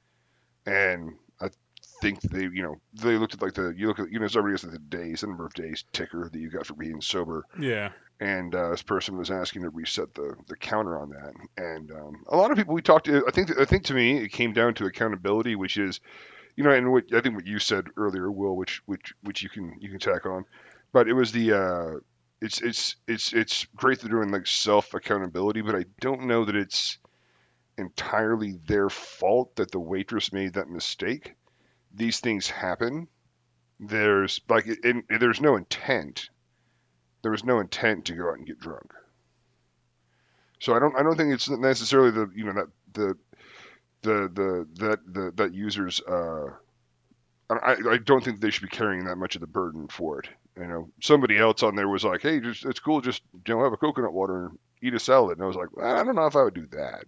[SPEAKER 3] And I think they, you know, they looked at like the, you look at, you know, somebody has the days, the number of days ticker that you got for being sober.
[SPEAKER 2] Yeah.
[SPEAKER 3] And uh, this person was asking to reset the, the counter on that. And um, a lot of people we talked to, I think, I think to me, it came down to accountability, which is, you know, and what I think what you said earlier, Will, which, which, which you can, you can tack on, but it was the, uh, it's it's it's it's great that they're doing like self accountability, but I don't know that it's entirely their fault that the waitress made that mistake. These things happen. There's like in, there's no intent. There was no intent to go out and get drunk. So I don't I don't think it's necessarily the you know that the the the that the that users uh I I don't think they should be carrying that much of the burden for it. You know, somebody else on there was like, "Hey, just it's cool, just you know, have a coconut water and eat a salad." And I was like, I don't know if I would do that,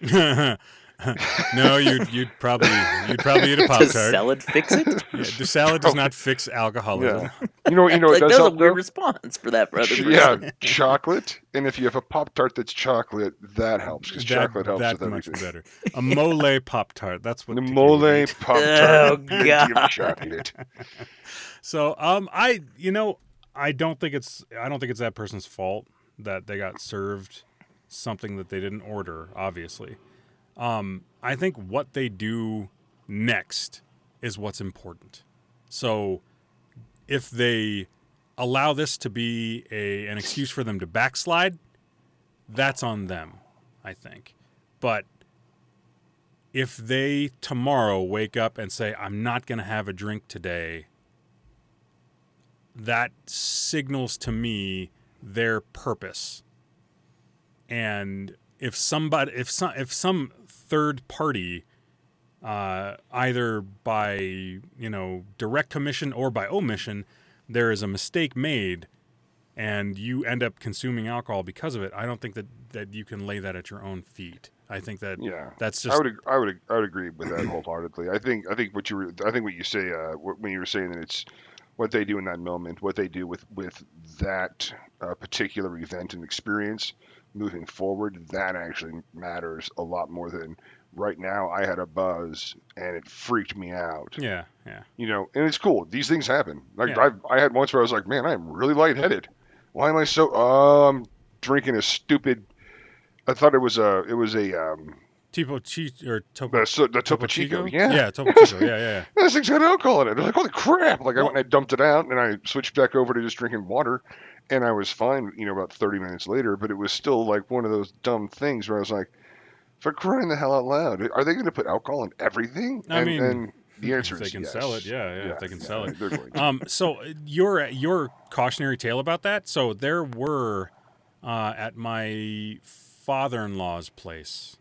[SPEAKER 3] but
[SPEAKER 2] No, you'd you'd probably you'd probably eat a pop
[SPEAKER 1] Does
[SPEAKER 2] tart.
[SPEAKER 1] salad fix it?
[SPEAKER 2] Yeah, the salad does not fix alcoholism.
[SPEAKER 3] yeah, you know, you know, it
[SPEAKER 1] like,
[SPEAKER 3] does
[SPEAKER 1] that was a
[SPEAKER 3] help.
[SPEAKER 1] weird
[SPEAKER 3] though.
[SPEAKER 1] response for that brother.
[SPEAKER 3] Yeah, chocolate, and if you have a Pop Tart that's chocolate, that helps because
[SPEAKER 2] That,
[SPEAKER 3] chocolate helps
[SPEAKER 2] that
[SPEAKER 3] with
[SPEAKER 2] much
[SPEAKER 3] everything.
[SPEAKER 2] better. A mole pop tart. That's what
[SPEAKER 3] The
[SPEAKER 2] tequila
[SPEAKER 3] mole
[SPEAKER 2] needs.
[SPEAKER 3] Pop
[SPEAKER 1] Oh,
[SPEAKER 3] Tart,
[SPEAKER 1] God.
[SPEAKER 3] give chocolate.
[SPEAKER 2] So, um, I you know I don't think it's I don't think it's that person's fault that they got served something that they didn't order. Obviously, um, I think what they do next is what's important. So, if they allow this to be a an excuse for them to backslide, that's on them, I think. But if they tomorrow wake up and say, I'm not going to have a drink today, that signals to me their purpose. And if somebody, if some, if some third party, uh, either by, you know, direct commission or by omission, there is a mistake made and you end up consuming alcohol because of it, I don't think that, that you can lay that at your own feet. I think that
[SPEAKER 3] Yeah,
[SPEAKER 2] that's just.
[SPEAKER 3] I would ag- I would ag- I would agree with that wholeheartedly. I think I think what you were, I think what you say uh, wh- when you were saying that it's what they do in that moment, what they do with with that uh, particular event and experience moving forward, that actually matters a lot more than right now. I had a buzz and it freaked me out.
[SPEAKER 2] Yeah, yeah.
[SPEAKER 3] You know, and it's cool. These things happen. Like
[SPEAKER 2] Yeah.
[SPEAKER 3] I I had once where I was like, man, I'm really lightheaded. Why am I so? Oh, I'm drinking a stupid. I thought it was a it was a um
[SPEAKER 2] Tipo Chi or Topo,
[SPEAKER 3] the so, the Topo Chico. Yeah.
[SPEAKER 2] Yeah, Topo Chico. Yeah, yeah, yeah.
[SPEAKER 3] This thing's got alcohol in it. I was like, holy crap! Like I went and I dumped it out, and I switched back over to just drinking water, and I was fine. You know, about thirty minutes later, but it was still like one of those dumb things where I was like, for crying the hell out loud, are they going to put alcohol in everything?
[SPEAKER 2] I
[SPEAKER 3] and,
[SPEAKER 2] mean,
[SPEAKER 3] and the answer
[SPEAKER 2] if they
[SPEAKER 3] is
[SPEAKER 2] can
[SPEAKER 3] yes.
[SPEAKER 2] sell it, yeah, yeah, if they can
[SPEAKER 3] yeah,
[SPEAKER 2] sell it.
[SPEAKER 3] they're going to.
[SPEAKER 2] Um, so uh, your your cautionary tale about that. So there were uh, at my father-in-law's place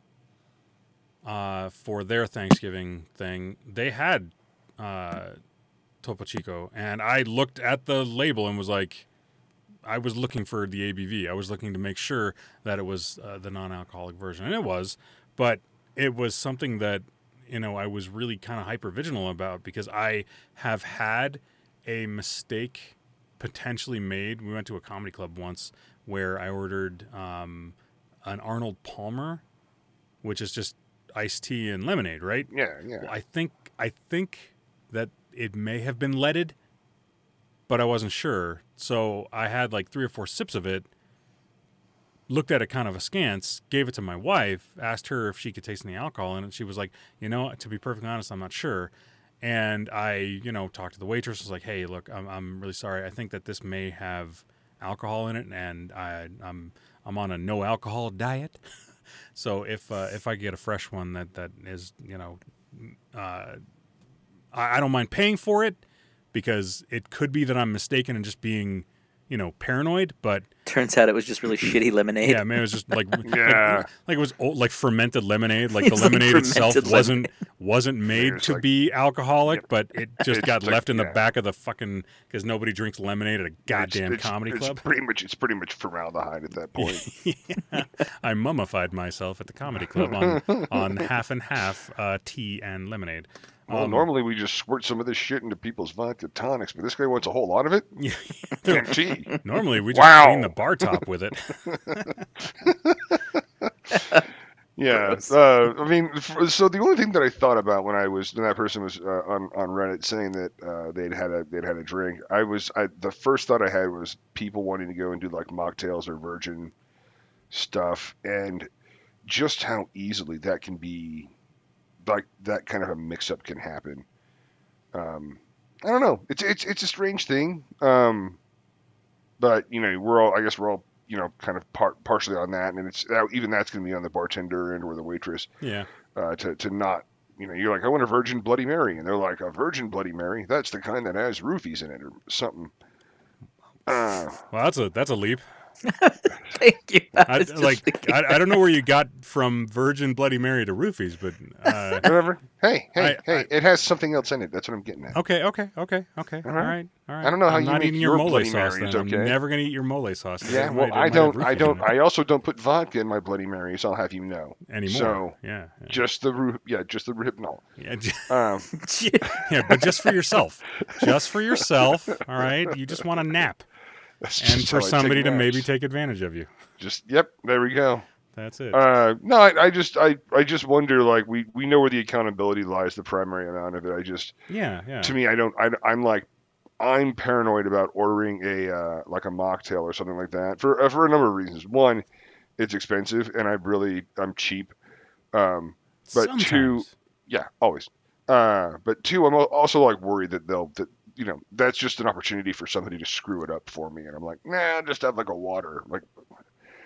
[SPEAKER 2] uh, for their Thanksgiving thing. They had uh, Topo Chico, and I looked at the label and was like, I was looking for the A B V. I was looking to make sure that it was uh, the non-alcoholic version, and it was. But it was something that, you know, I was really kind of hyper vigilant about because I have had a mistake potentially made. We went to a comedy club once where I ordered um, an Arnold Palmer, which is just iced tea and lemonade, right?
[SPEAKER 3] Yeah, yeah.
[SPEAKER 2] Well, I think I think that it may have been leaded, but I wasn't sure. So I had like three or four sips of it, looked at it kind of askance, gave it to my wife, asked her if she could taste any alcohol in it. She was like, you know, to be perfectly honest, I'm not sure. And I, you know, talked to the waitress, was like, hey, look, I'm, I'm really sorry. I think that this may have alcohol in it, and I, I'm I'm on a no alcohol diet. So if uh, if I get a fresh one that, that is, you know, uh, I, I don't mind paying for it because it could be that I'm mistaken and just being, you know, paranoid, but
[SPEAKER 1] Turns out it was just really shitty lemonade.
[SPEAKER 2] yeah, man, it was just like
[SPEAKER 3] Yeah.
[SPEAKER 2] like, like it was old, like fermented lemonade. Like
[SPEAKER 1] It's
[SPEAKER 2] the
[SPEAKER 1] like
[SPEAKER 2] lemonade itself
[SPEAKER 1] fermented
[SPEAKER 2] wasn't wasn't made
[SPEAKER 3] It's
[SPEAKER 2] to
[SPEAKER 3] like-
[SPEAKER 2] be alcoholic, but it just
[SPEAKER 3] It's
[SPEAKER 2] got
[SPEAKER 3] like-
[SPEAKER 2] left in the
[SPEAKER 3] yeah.
[SPEAKER 2] back of the fucking because nobody drinks lemonade at a goddamn
[SPEAKER 3] it's, it's,
[SPEAKER 2] comedy
[SPEAKER 3] it's
[SPEAKER 2] club.
[SPEAKER 3] Pretty much, it's pretty much formaldehyde at that point.
[SPEAKER 2] Yeah. I mummified myself at the comedy club on on half and half uh, tea and lemonade.
[SPEAKER 3] Well,
[SPEAKER 2] Um,
[SPEAKER 3] normally we just squirt some of this shit into people's vodka tonics, but this guy wants a whole lot of it.
[SPEAKER 2] Yeah.
[SPEAKER 3] Damn tea.
[SPEAKER 2] Normally we just
[SPEAKER 3] Wow.
[SPEAKER 2] clean the bar top with it.
[SPEAKER 3] Yeah.
[SPEAKER 1] Gross.
[SPEAKER 3] Uh, I mean, f- so the only thing that I thought about when I was when that person was uh, on on Reddit saying that uh, they'd had a they'd had a drink, I was I the first thought I had was people wanting to go and do like mocktails or virgin stuff, and just how easily that can be, like that kind of a mix up can happen. Um, I don't know. It's it's it's a strange thing. Um, but you know, we're all I guess we're all you know kind of part partially on that, and it's that, even that's going to be on the bartender and or the waitress
[SPEAKER 2] Yeah.
[SPEAKER 3] uh, to to not you know you're like I want a virgin Bloody Mary, and they're like a virgin Bloody Mary. That's the kind that has roofies in it or something. Uh,
[SPEAKER 2] Well, that's a that's a leap.
[SPEAKER 1] Thank you. I
[SPEAKER 2] I,
[SPEAKER 1] was just
[SPEAKER 2] like
[SPEAKER 1] thinking-
[SPEAKER 2] I, I don't know where you got from Virgin Bloody Mary to roofies, but uh,
[SPEAKER 3] whatever. Hey, hey,
[SPEAKER 2] I-
[SPEAKER 3] hey!
[SPEAKER 2] I-
[SPEAKER 3] it has something else in it. That's what I'm getting at.
[SPEAKER 2] okay, okay, okay, okay. All
[SPEAKER 3] right.
[SPEAKER 2] right, all right.
[SPEAKER 3] I don't know how
[SPEAKER 2] I'm
[SPEAKER 3] you
[SPEAKER 2] not
[SPEAKER 3] make
[SPEAKER 2] eating
[SPEAKER 3] your
[SPEAKER 2] your mole
[SPEAKER 3] Bloody
[SPEAKER 2] sauce.
[SPEAKER 3] Marys,
[SPEAKER 2] Then
[SPEAKER 3] okay?
[SPEAKER 2] I'm never gonna eat your mole sauce.
[SPEAKER 3] Yeah,
[SPEAKER 2] It
[SPEAKER 3] well,
[SPEAKER 2] might- it
[SPEAKER 3] I
[SPEAKER 2] might
[SPEAKER 3] don't,
[SPEAKER 2] have
[SPEAKER 3] I
[SPEAKER 2] roofies
[SPEAKER 3] don't,
[SPEAKER 2] in it
[SPEAKER 3] I also don't put vodka in my Bloody Marys. I'll have you know.
[SPEAKER 2] anymore.
[SPEAKER 3] so-
[SPEAKER 2] yeah, yeah,
[SPEAKER 3] Just the ru- yeah, just the Rohypnol.
[SPEAKER 2] yeah, j-
[SPEAKER 3] Um,
[SPEAKER 2] yeah, but just for yourself, just for yourself. All right, you just want a nap,
[SPEAKER 3] that's
[SPEAKER 2] and
[SPEAKER 3] just
[SPEAKER 2] for
[SPEAKER 3] how I take
[SPEAKER 2] somebody to
[SPEAKER 3] naps.
[SPEAKER 2] maybe take advantage of you.
[SPEAKER 3] Just yep, there we go.
[SPEAKER 2] That's it.
[SPEAKER 3] Uh, no, I, I just, I, I just wonder. Like we, we know where the accountability lies. The primary amount of it. I just,
[SPEAKER 2] yeah, yeah.
[SPEAKER 3] to me, I don't. I, I'm like, I'm paranoid about ordering a uh, like a mocktail or something like that for uh, for a number of reasons. One, it's expensive, and I really, I'm cheap. Um, but two,
[SPEAKER 2] Sometimes.
[SPEAKER 3] yeah, always. Uh, but two, I'm al- also like worried that they'll that you know that's just an opportunity for somebody to screw it up for me, and I'm like, nah, just have like a water. Like,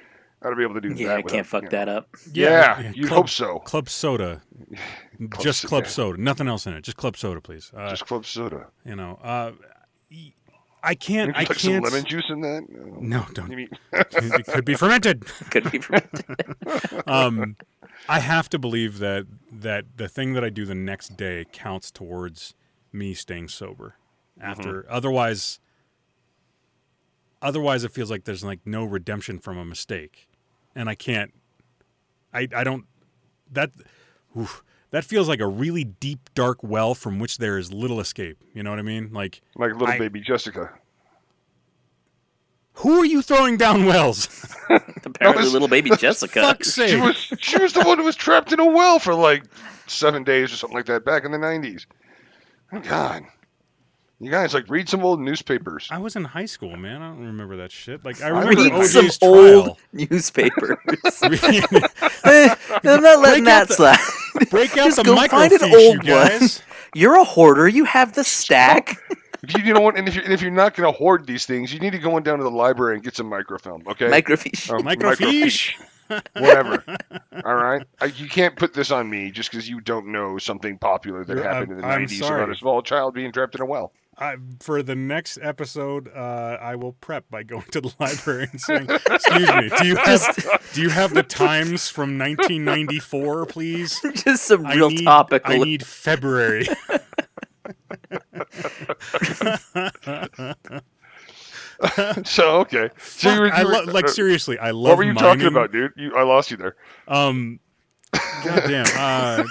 [SPEAKER 3] how to be able to do
[SPEAKER 1] Yeah,
[SPEAKER 3] that.
[SPEAKER 1] I can't fuck
[SPEAKER 3] you know.
[SPEAKER 1] that up.
[SPEAKER 3] Yeah,
[SPEAKER 2] yeah,
[SPEAKER 3] you'd
[SPEAKER 2] club,
[SPEAKER 3] hope so.
[SPEAKER 2] Club soda,
[SPEAKER 3] Club
[SPEAKER 2] just
[SPEAKER 3] soda.
[SPEAKER 2] club soda, nothing else in it. Just club soda, please. Uh,
[SPEAKER 3] Just club soda.
[SPEAKER 2] you know, uh, I can't.
[SPEAKER 3] Would you
[SPEAKER 2] I
[SPEAKER 3] like
[SPEAKER 2] can't.
[SPEAKER 3] some lemon juice in that?
[SPEAKER 2] No, don't.
[SPEAKER 3] You mean-
[SPEAKER 2] It could be fermented.
[SPEAKER 1] Could be fermented.
[SPEAKER 2] Um, I have to believe that that the thing that I do the next day counts towards me staying sober. After
[SPEAKER 3] Mm-hmm.
[SPEAKER 2] otherwise, otherwise it feels like there's like no redemption from a mistake, and I can't. I I don't. That oof, that feels like a really deep, dark well from which there is little escape. You know what I mean? Like,
[SPEAKER 3] like little
[SPEAKER 2] I-
[SPEAKER 3] baby Jessica.
[SPEAKER 2] who are you throwing down wells?
[SPEAKER 1] Apparently,
[SPEAKER 3] was-
[SPEAKER 1] little baby Jessica.
[SPEAKER 2] Fuck's
[SPEAKER 3] She
[SPEAKER 2] sake!
[SPEAKER 3] was she was the one who was trapped in a well for like seven days or something like that back in the nineties. Oh, God, you guys like read some old newspapers.
[SPEAKER 2] I was in high school, man. I don't remember that shit. Like I
[SPEAKER 3] I
[SPEAKER 2] remember
[SPEAKER 1] Read
[SPEAKER 3] remember
[SPEAKER 1] some
[SPEAKER 2] O J's
[SPEAKER 1] old
[SPEAKER 2] trial.
[SPEAKER 1] newspapers.
[SPEAKER 2] Break
[SPEAKER 1] Eh, I'm not letting
[SPEAKER 2] Break out
[SPEAKER 1] that
[SPEAKER 2] the-
[SPEAKER 1] slide.
[SPEAKER 2] out
[SPEAKER 1] Just
[SPEAKER 2] the
[SPEAKER 1] go find an
[SPEAKER 2] microfiche, you
[SPEAKER 1] old one.
[SPEAKER 2] guys.
[SPEAKER 1] You're a hoarder. You have the stack.
[SPEAKER 3] If you, you know what, and if you're, and if you're not going to hoard these things, you need to go on down to the library and get some microfilm. Okay.
[SPEAKER 1] Microfiche.
[SPEAKER 3] Oh,
[SPEAKER 2] Microfiche.
[SPEAKER 3] Whatever. All right. I, you can't put this on me just because you don't know something popular that
[SPEAKER 2] You're-
[SPEAKER 3] happened in the
[SPEAKER 2] I'm
[SPEAKER 3] nineties
[SPEAKER 2] sorry.
[SPEAKER 3] about a small child being trapped in a well.
[SPEAKER 2] I, for the next episode, uh, I will prep by going to the library and saying, "Excuse me, do you have do you have the Times from nineteen ninety-four, please?
[SPEAKER 1] Just some
[SPEAKER 2] I
[SPEAKER 1] real
[SPEAKER 2] need,
[SPEAKER 1] topical.
[SPEAKER 2] I need February."
[SPEAKER 3] So okay. So
[SPEAKER 2] Fuck,
[SPEAKER 3] you were,
[SPEAKER 2] I
[SPEAKER 3] you were-
[SPEAKER 2] lo- like
[SPEAKER 3] uh,
[SPEAKER 2] seriously, I love.
[SPEAKER 3] what were you talking
[SPEAKER 2] mining.
[SPEAKER 3] about, dude? You, I lost you there.
[SPEAKER 2] Um, goddamn. Uh,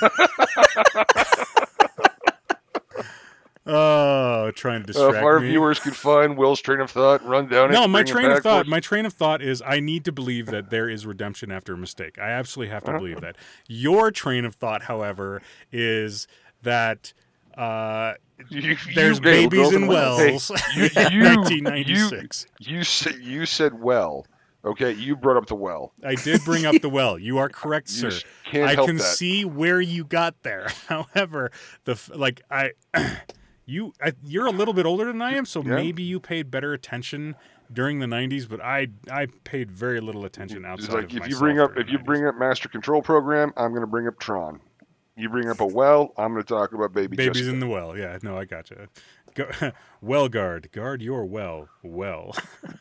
[SPEAKER 2] oh, trying to
[SPEAKER 3] Uh,
[SPEAKER 2] distract
[SPEAKER 3] if our
[SPEAKER 2] me.
[SPEAKER 3] viewers could find Will's train of thought, run down it.
[SPEAKER 2] No, my
[SPEAKER 3] bring it
[SPEAKER 2] train of
[SPEAKER 3] back
[SPEAKER 2] thought.
[SPEAKER 3] for
[SPEAKER 2] My train of thought is I need to believe that there is redemption after a mistake. I absolutely have to
[SPEAKER 3] Uh-huh.
[SPEAKER 2] believe that. Your train of thought, however, is that uh,
[SPEAKER 3] You,
[SPEAKER 2] there's
[SPEAKER 3] you,
[SPEAKER 2] babies
[SPEAKER 1] girls
[SPEAKER 2] in
[SPEAKER 1] and wells.
[SPEAKER 2] wells.
[SPEAKER 3] you,
[SPEAKER 2] in
[SPEAKER 3] you,
[SPEAKER 2] nineteen ninety-six.
[SPEAKER 3] You, you said you said well. Okay, you brought up the well.
[SPEAKER 2] I did bring up the well. You are correct,
[SPEAKER 3] You
[SPEAKER 2] sir.
[SPEAKER 3] just can't
[SPEAKER 2] I
[SPEAKER 3] help
[SPEAKER 2] can
[SPEAKER 3] that.
[SPEAKER 2] see where you got there. However, the f- like I. You, I, you're a little bit older than I am, so
[SPEAKER 3] Yeah.
[SPEAKER 2] maybe you paid better attention during the nineties. But I, I paid very little attention outside
[SPEAKER 3] It's like
[SPEAKER 2] of
[SPEAKER 3] if you
[SPEAKER 2] myself
[SPEAKER 3] bring up
[SPEAKER 2] during
[SPEAKER 3] if you
[SPEAKER 2] the
[SPEAKER 3] bring up Master Control Program, I'm going to bring up Tron. You bring up a well, I'm going to talk about Baby
[SPEAKER 2] Babies
[SPEAKER 3] Jessica.
[SPEAKER 2] in the well. Yeah, no, I gotcha. Go, well guard, guard your well, well.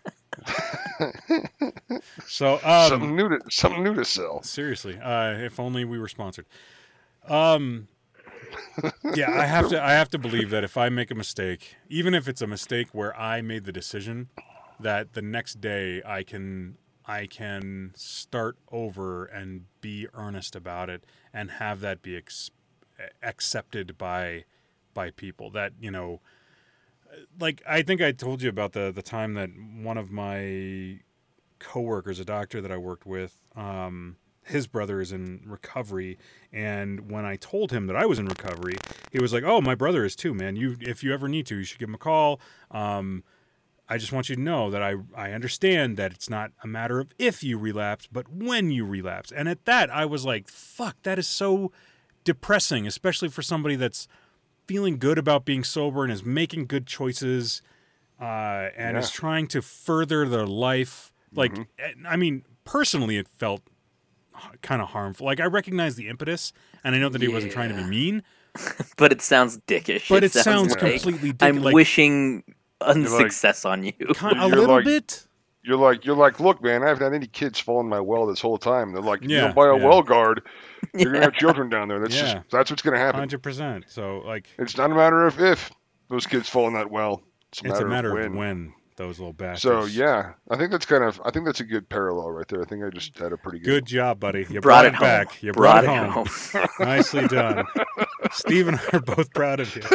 [SPEAKER 2] so, um,
[SPEAKER 3] something new to something new to sell.
[SPEAKER 2] seriously, uh, if only we were sponsored. Um, yeah, I have to. I have to believe that if I make a mistake, even if it's a mistake where I made the decision, that the next day I can I can start over and be earnest about it and have that be ex- accepted by by people. That, you know, like I think I told you about the the time that one of my coworkers, a doctor that I worked with, um, his brother is in recovery, and when I told him that I was in recovery, he was like, "Oh, my brother is too, man. You, if you ever need to, you should give him a call. Um, I just want you to know that I, I understand that it's not a matter of if you relapse, but when you relapse." And at that, I was like, "Fuck, that is so depressing, especially for somebody that's feeling good about being sober and is making good choices, uh, and
[SPEAKER 3] Yeah.
[SPEAKER 2] is trying to further their life." Like,
[SPEAKER 3] Mhm.
[SPEAKER 2] I mean, personally, it felt kind of harmful. Like, I recognize the impetus, and I know that he wasn't trying to be
[SPEAKER 1] Yeah.
[SPEAKER 2] mean,
[SPEAKER 1] But it sounds dickish.
[SPEAKER 2] but it, sounds
[SPEAKER 1] like
[SPEAKER 2] completely dick-
[SPEAKER 1] I'm
[SPEAKER 2] like,
[SPEAKER 1] wishing
[SPEAKER 3] like-
[SPEAKER 1] unsuccess on you.
[SPEAKER 2] kind, a
[SPEAKER 3] You're
[SPEAKER 2] little
[SPEAKER 3] like-
[SPEAKER 2] bit.
[SPEAKER 3] You're like you're like, look, man, I haven't had any kids fall in my well this whole time. They're like, if you
[SPEAKER 2] Yeah,
[SPEAKER 3] don't buy a
[SPEAKER 2] yeah.
[SPEAKER 3] well guard, you're gonna
[SPEAKER 1] Yeah.
[SPEAKER 3] have children down there. That's
[SPEAKER 2] Yeah.
[SPEAKER 3] just that's what's gonna happen.
[SPEAKER 2] Hundred percent. So, like,
[SPEAKER 3] It's not a matter of if those kids fall in that well. It's a
[SPEAKER 2] it's
[SPEAKER 3] matter,
[SPEAKER 2] a matter
[SPEAKER 3] of
[SPEAKER 2] of
[SPEAKER 3] when.
[SPEAKER 2] when those little bastards.
[SPEAKER 3] So yeah, I think that's kind of I think that's a good parallel right there. I think I just had a pretty good.
[SPEAKER 2] Good job, buddy. You
[SPEAKER 1] Brought
[SPEAKER 2] brought,
[SPEAKER 1] it
[SPEAKER 2] it
[SPEAKER 1] home.
[SPEAKER 2] back. You
[SPEAKER 1] Brought
[SPEAKER 2] brought,
[SPEAKER 1] it
[SPEAKER 2] it home.
[SPEAKER 1] home.
[SPEAKER 2] Nicely done. Steve and I are both proud of you.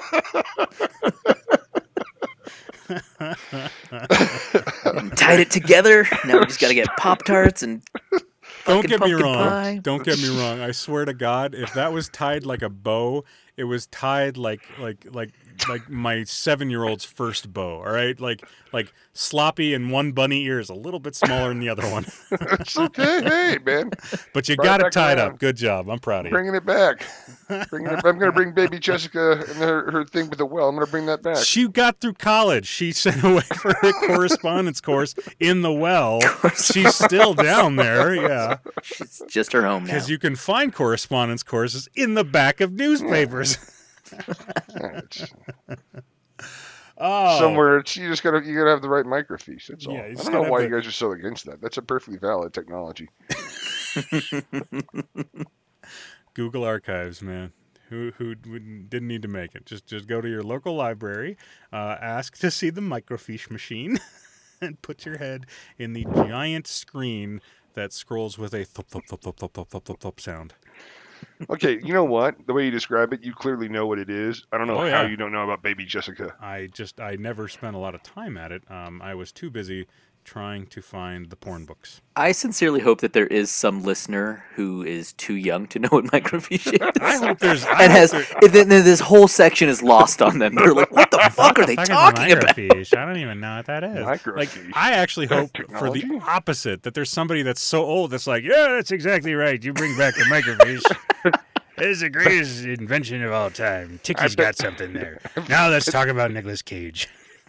[SPEAKER 1] Tied it together. Now we just got to get Pop Tarts and
[SPEAKER 2] Don't
[SPEAKER 1] fucking
[SPEAKER 2] get me
[SPEAKER 1] pumpkin
[SPEAKER 2] wrong.
[SPEAKER 1] pie.
[SPEAKER 2] Don't get me wrong. I swear to God, if that was tied like a bow it was tied like like like like my seven year old's first bow. All right, like like sloppy, and one bunny ear is a little bit smaller than the other one.
[SPEAKER 3] It's okay, hey man.
[SPEAKER 2] But you
[SPEAKER 3] Brought
[SPEAKER 2] got
[SPEAKER 3] it
[SPEAKER 2] it
[SPEAKER 3] back
[SPEAKER 2] tied
[SPEAKER 3] around.
[SPEAKER 2] up. Good job. I'm proud of you.
[SPEAKER 3] Bringing it back. Bringing it, I'm going to bring baby Jessica and her, her thing with the well. I'm going to bring that back.
[SPEAKER 2] She got through college. She sent away for her correspondence course in the well. She's still down there, yeah.
[SPEAKER 1] It's just her home now.
[SPEAKER 2] Because you can find correspondence courses in the back of newspapers.
[SPEAKER 3] Yeah, it's-
[SPEAKER 2] Oh,
[SPEAKER 3] Somewhere, it's, you just got to you got to have the right microfiche. That's all.
[SPEAKER 2] Yeah, you
[SPEAKER 3] I
[SPEAKER 2] just
[SPEAKER 3] don't know
[SPEAKER 2] gotta
[SPEAKER 3] why
[SPEAKER 2] have
[SPEAKER 3] you guys are so against that. That's a perfectly valid technology.
[SPEAKER 2] Google Archives, man. Who who wouldn't- didn't need to make it? Just just go to your local library, uh, ask to see the microfiche machine, and put your head in the giant screen that scrolls with a thump thump thump thump thump thump thump thump thump sound.
[SPEAKER 3] Okay, you know what? The way you describe it, you clearly know what it is. I don't know
[SPEAKER 2] Oh,
[SPEAKER 3] how
[SPEAKER 2] yeah.
[SPEAKER 3] you don't know about baby Jessica.
[SPEAKER 2] I just I never spent a lot of time at it. Um, I was too busy trying to find the porn books.
[SPEAKER 1] I sincerely hope that there is some listener who is too young to know what microfiche is.
[SPEAKER 2] I hope there's I
[SPEAKER 1] and
[SPEAKER 2] hope
[SPEAKER 1] has
[SPEAKER 2] there-
[SPEAKER 1] and then then this whole section is lost on them. They're like, "What the fuck are they
[SPEAKER 2] Fuck is a
[SPEAKER 1] talking about?"
[SPEAKER 2] microfiche? I don't even know what that is.
[SPEAKER 3] Microfiche.
[SPEAKER 2] Like, I actually hope for
[SPEAKER 3] Technology?
[SPEAKER 2] the opposite, that there's somebody that's so old that's like, yeah, that's exactly right. You bring back the microfiche. It's the greatest invention of all time. Tickie's got something there. Now let's talk about Nicolas Cage.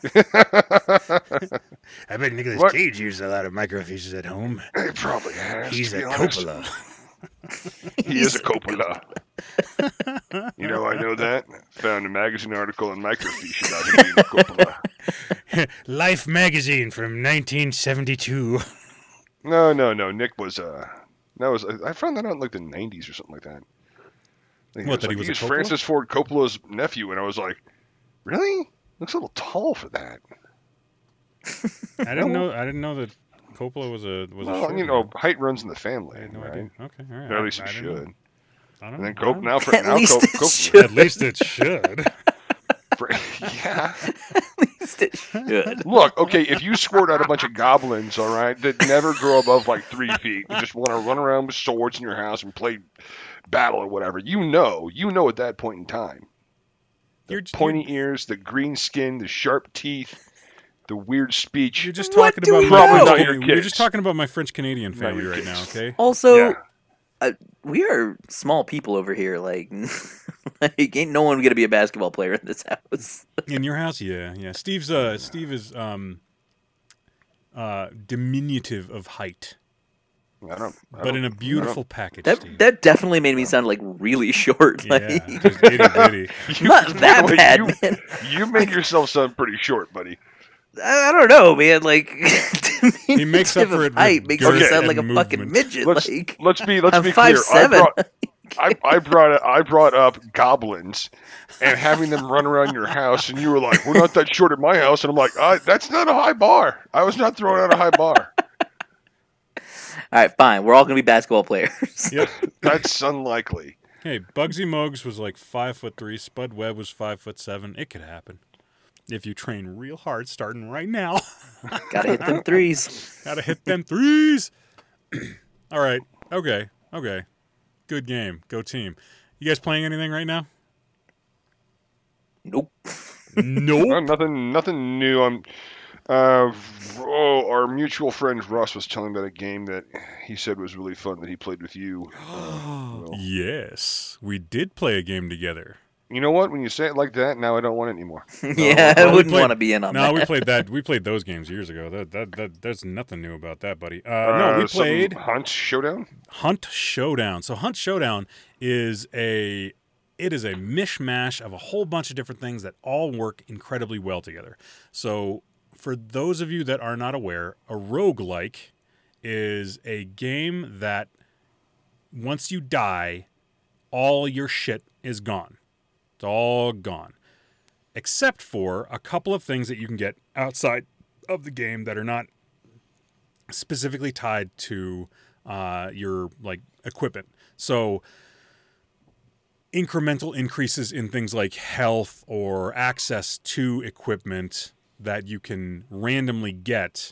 [SPEAKER 2] I bet Nicolas
[SPEAKER 3] What?
[SPEAKER 2] Cage uses a lot of microfiches at home.
[SPEAKER 3] He probably has.
[SPEAKER 2] He's
[SPEAKER 3] to
[SPEAKER 2] a
[SPEAKER 3] be honest.
[SPEAKER 2] Coppola.
[SPEAKER 3] He is a Coppola. You know, I know that. Found a magazine article on microfiche about him being a Coppola.
[SPEAKER 2] Life magazine from nineteen seventy-two.
[SPEAKER 3] No, no, no. Nick was uh, that was I found that out in like the nineties or something like that. I think it
[SPEAKER 2] What, that he
[SPEAKER 3] like,
[SPEAKER 2] was a
[SPEAKER 3] he's
[SPEAKER 2] Coppola?
[SPEAKER 3] Francis Ford Coppola's nephew, and I was like, really? Looks a little tall for that.
[SPEAKER 2] I didn't know. I didn't know that Coppola was a was a
[SPEAKER 3] Well,
[SPEAKER 2] short
[SPEAKER 3] you
[SPEAKER 2] man.
[SPEAKER 3] know, height runs in the family.
[SPEAKER 2] I had no
[SPEAKER 3] right?
[SPEAKER 2] idea. Okay, all right.
[SPEAKER 3] Or at least
[SPEAKER 2] I,
[SPEAKER 3] it
[SPEAKER 2] I didn't know.
[SPEAKER 3] should.
[SPEAKER 2] I don't
[SPEAKER 3] And then
[SPEAKER 2] know.
[SPEAKER 3] Cop, now,
[SPEAKER 1] At
[SPEAKER 3] now
[SPEAKER 1] least
[SPEAKER 3] Cop,
[SPEAKER 1] it
[SPEAKER 3] Cop,
[SPEAKER 1] should.
[SPEAKER 2] At least it should.
[SPEAKER 3] yeah.
[SPEAKER 1] At least it should.
[SPEAKER 3] Look, okay, if you squirt out a bunch of goblins, all right, that never grow above like three feet, and just want to run around with swords in your house and play battle or whatever, you know, you know at that point in time. The
[SPEAKER 2] You're-
[SPEAKER 3] pointy ears, the green skin, the sharp teeth, the weird speech.
[SPEAKER 2] You're just
[SPEAKER 1] What
[SPEAKER 2] talking
[SPEAKER 1] do
[SPEAKER 2] about
[SPEAKER 1] we
[SPEAKER 2] my
[SPEAKER 3] know?
[SPEAKER 2] French
[SPEAKER 3] Probably not your
[SPEAKER 2] Canadian- You're
[SPEAKER 3] kids.
[SPEAKER 2] just talking about my French Canadian
[SPEAKER 3] Not
[SPEAKER 2] family
[SPEAKER 3] your
[SPEAKER 2] right
[SPEAKER 3] kids.
[SPEAKER 2] now, okay?
[SPEAKER 1] Also,
[SPEAKER 3] Yeah.
[SPEAKER 1] uh, we are small people over here. Like, like, ain't no one gonna be a basketball player in this house.
[SPEAKER 2] In your house, yeah, yeah. Steve's uh, Steve is um, uh, diminutive of height,
[SPEAKER 3] I don't, I
[SPEAKER 2] but
[SPEAKER 3] don't-
[SPEAKER 2] in a beautiful package.
[SPEAKER 1] That
[SPEAKER 2] Steve.
[SPEAKER 1] that definitely made me sound like really short. Like,
[SPEAKER 2] yeah, just itty bitty.
[SPEAKER 3] you-
[SPEAKER 1] not that
[SPEAKER 3] you-
[SPEAKER 1] bad,
[SPEAKER 3] you,
[SPEAKER 1] man.
[SPEAKER 3] You made yourself sound pretty short, buddy.
[SPEAKER 1] I, I don't know, man. Like,
[SPEAKER 2] He makes up
[SPEAKER 1] diminutive
[SPEAKER 2] for
[SPEAKER 1] of
[SPEAKER 2] it with
[SPEAKER 1] height makes me
[SPEAKER 2] girth
[SPEAKER 1] sound like a
[SPEAKER 2] and
[SPEAKER 1] fucking
[SPEAKER 2] movement.
[SPEAKER 1] midget.
[SPEAKER 3] Let's
[SPEAKER 1] like,
[SPEAKER 3] let's be let's
[SPEAKER 1] I'm
[SPEAKER 3] be
[SPEAKER 1] five
[SPEAKER 3] clear.
[SPEAKER 1] seven.
[SPEAKER 3] I brought I, I brought I brought up goblins and having them run around your house, and you were like, "We're not that short at my house," and I'm like, I, "That's not a high bar. I was not throwing out a high bar.
[SPEAKER 1] All right, fine. We're all gonna be basketball players.
[SPEAKER 2] Yep.
[SPEAKER 3] That's unlikely."
[SPEAKER 2] Hey, Bugsy Mogs was like five foot three. Spud Webb was five foot seven. It could happen if you train real hard, starting right now.
[SPEAKER 1] Gotta hit them threes.
[SPEAKER 2] Gotta hit them threes. All right. Okay. Okay. Good game. Go team. You guys playing anything right now?
[SPEAKER 1] Nope.
[SPEAKER 3] Oh,
[SPEAKER 2] Nope.
[SPEAKER 3] nothing nothing new. I'm. Uh, oh, our mutual friend Russ was telling me about a game that he said was really fun that he played with you. Will.
[SPEAKER 2] Yes, we did play a game together.
[SPEAKER 3] You know what? When you say it like that, now I don't want it anymore.
[SPEAKER 1] yeah,
[SPEAKER 2] well,
[SPEAKER 1] I
[SPEAKER 2] we
[SPEAKER 1] wouldn't
[SPEAKER 2] played-
[SPEAKER 1] want to be in on
[SPEAKER 2] No,
[SPEAKER 1] that.
[SPEAKER 2] we played that. We played those games years ago. That that that. There's nothing new about that, buddy. Uh,
[SPEAKER 3] Uh,
[SPEAKER 2] no, we
[SPEAKER 3] something-
[SPEAKER 2] played
[SPEAKER 3] Hunt Showdown.
[SPEAKER 2] Hunt Showdown. So Hunt Showdown is a it is a mishmash of a whole bunch of different things that all work incredibly well together. So for those of you that are not aware, a roguelike is a game that once you die, all your shit is gone. It's all gone. Except for a couple of things that you can get outside of the game that are not specifically tied to uh, your like equipment. So incremental increases in things like health or access to equipment that you can randomly get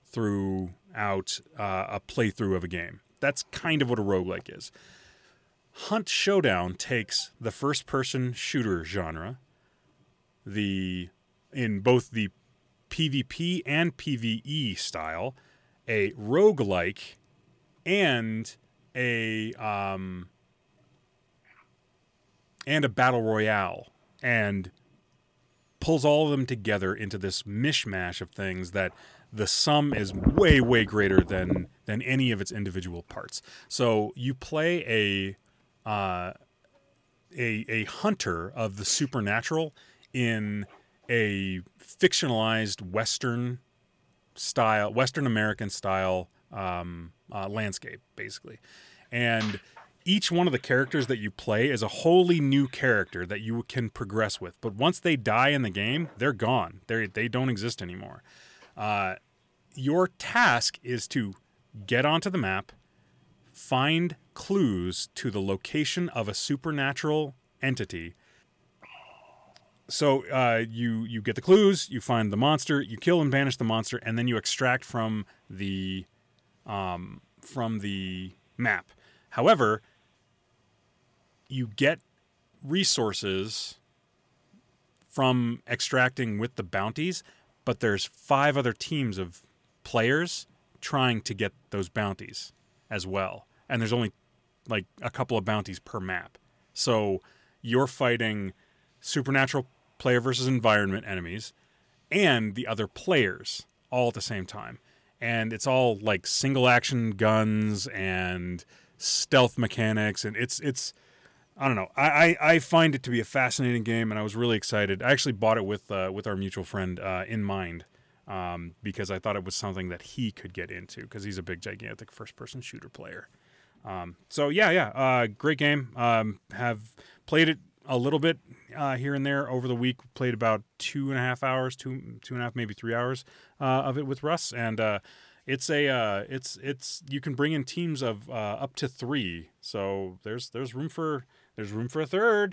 [SPEAKER 2] throughout uh, a playthrough of a game. That's kind of what a roguelike is. Hunt Showdown takes the first-person shooter genre, the in both the PvP and PvE style, a roguelike, and a um, and a battle royale, and pulls all of them together into this mishmash of things that the sum is way, way greater than than any of its individual parts. So you play a uh, a a hunter of the supernatural in a fictionalized Western style, Western American style um, uh, landscape, basically, and each one of the characters that you play is a wholly new character that you can progress with. But once they die in the game, they're gone. They they don't exist anymore. Uh, your task is to get onto the map, find clues to the location of a supernatural entity. So uh, you you get the clues, you find the monster, you kill and banish the monster, and then you extract from the um, from the map. However, you get resources from extracting with the bounties, but there's five other teams of players trying to get those bounties as well. And there's only like a couple of bounties per map. So you're fighting supernatural player versus environment enemies and the other players all at the same time. And it's all like single action guns and stealth mechanics, and it's it's I don't know. I, I, I find it to be a fascinating game, and I was really excited. I actually bought it with uh, with our mutual friend uh, in mind, um, because I thought it was something that he could get into, because he's a big, gigantic first-person shooter player. Um, so yeah, yeah, uh, great game. Um, have played it a little bit uh, here and there over the week. Played about two and a half hours, two two and a half, maybe three hours uh, of it with Russ, and uh, it's a uh, it's it's you can bring in teams of uh, up to three. So there's there's room for. There's room for a third.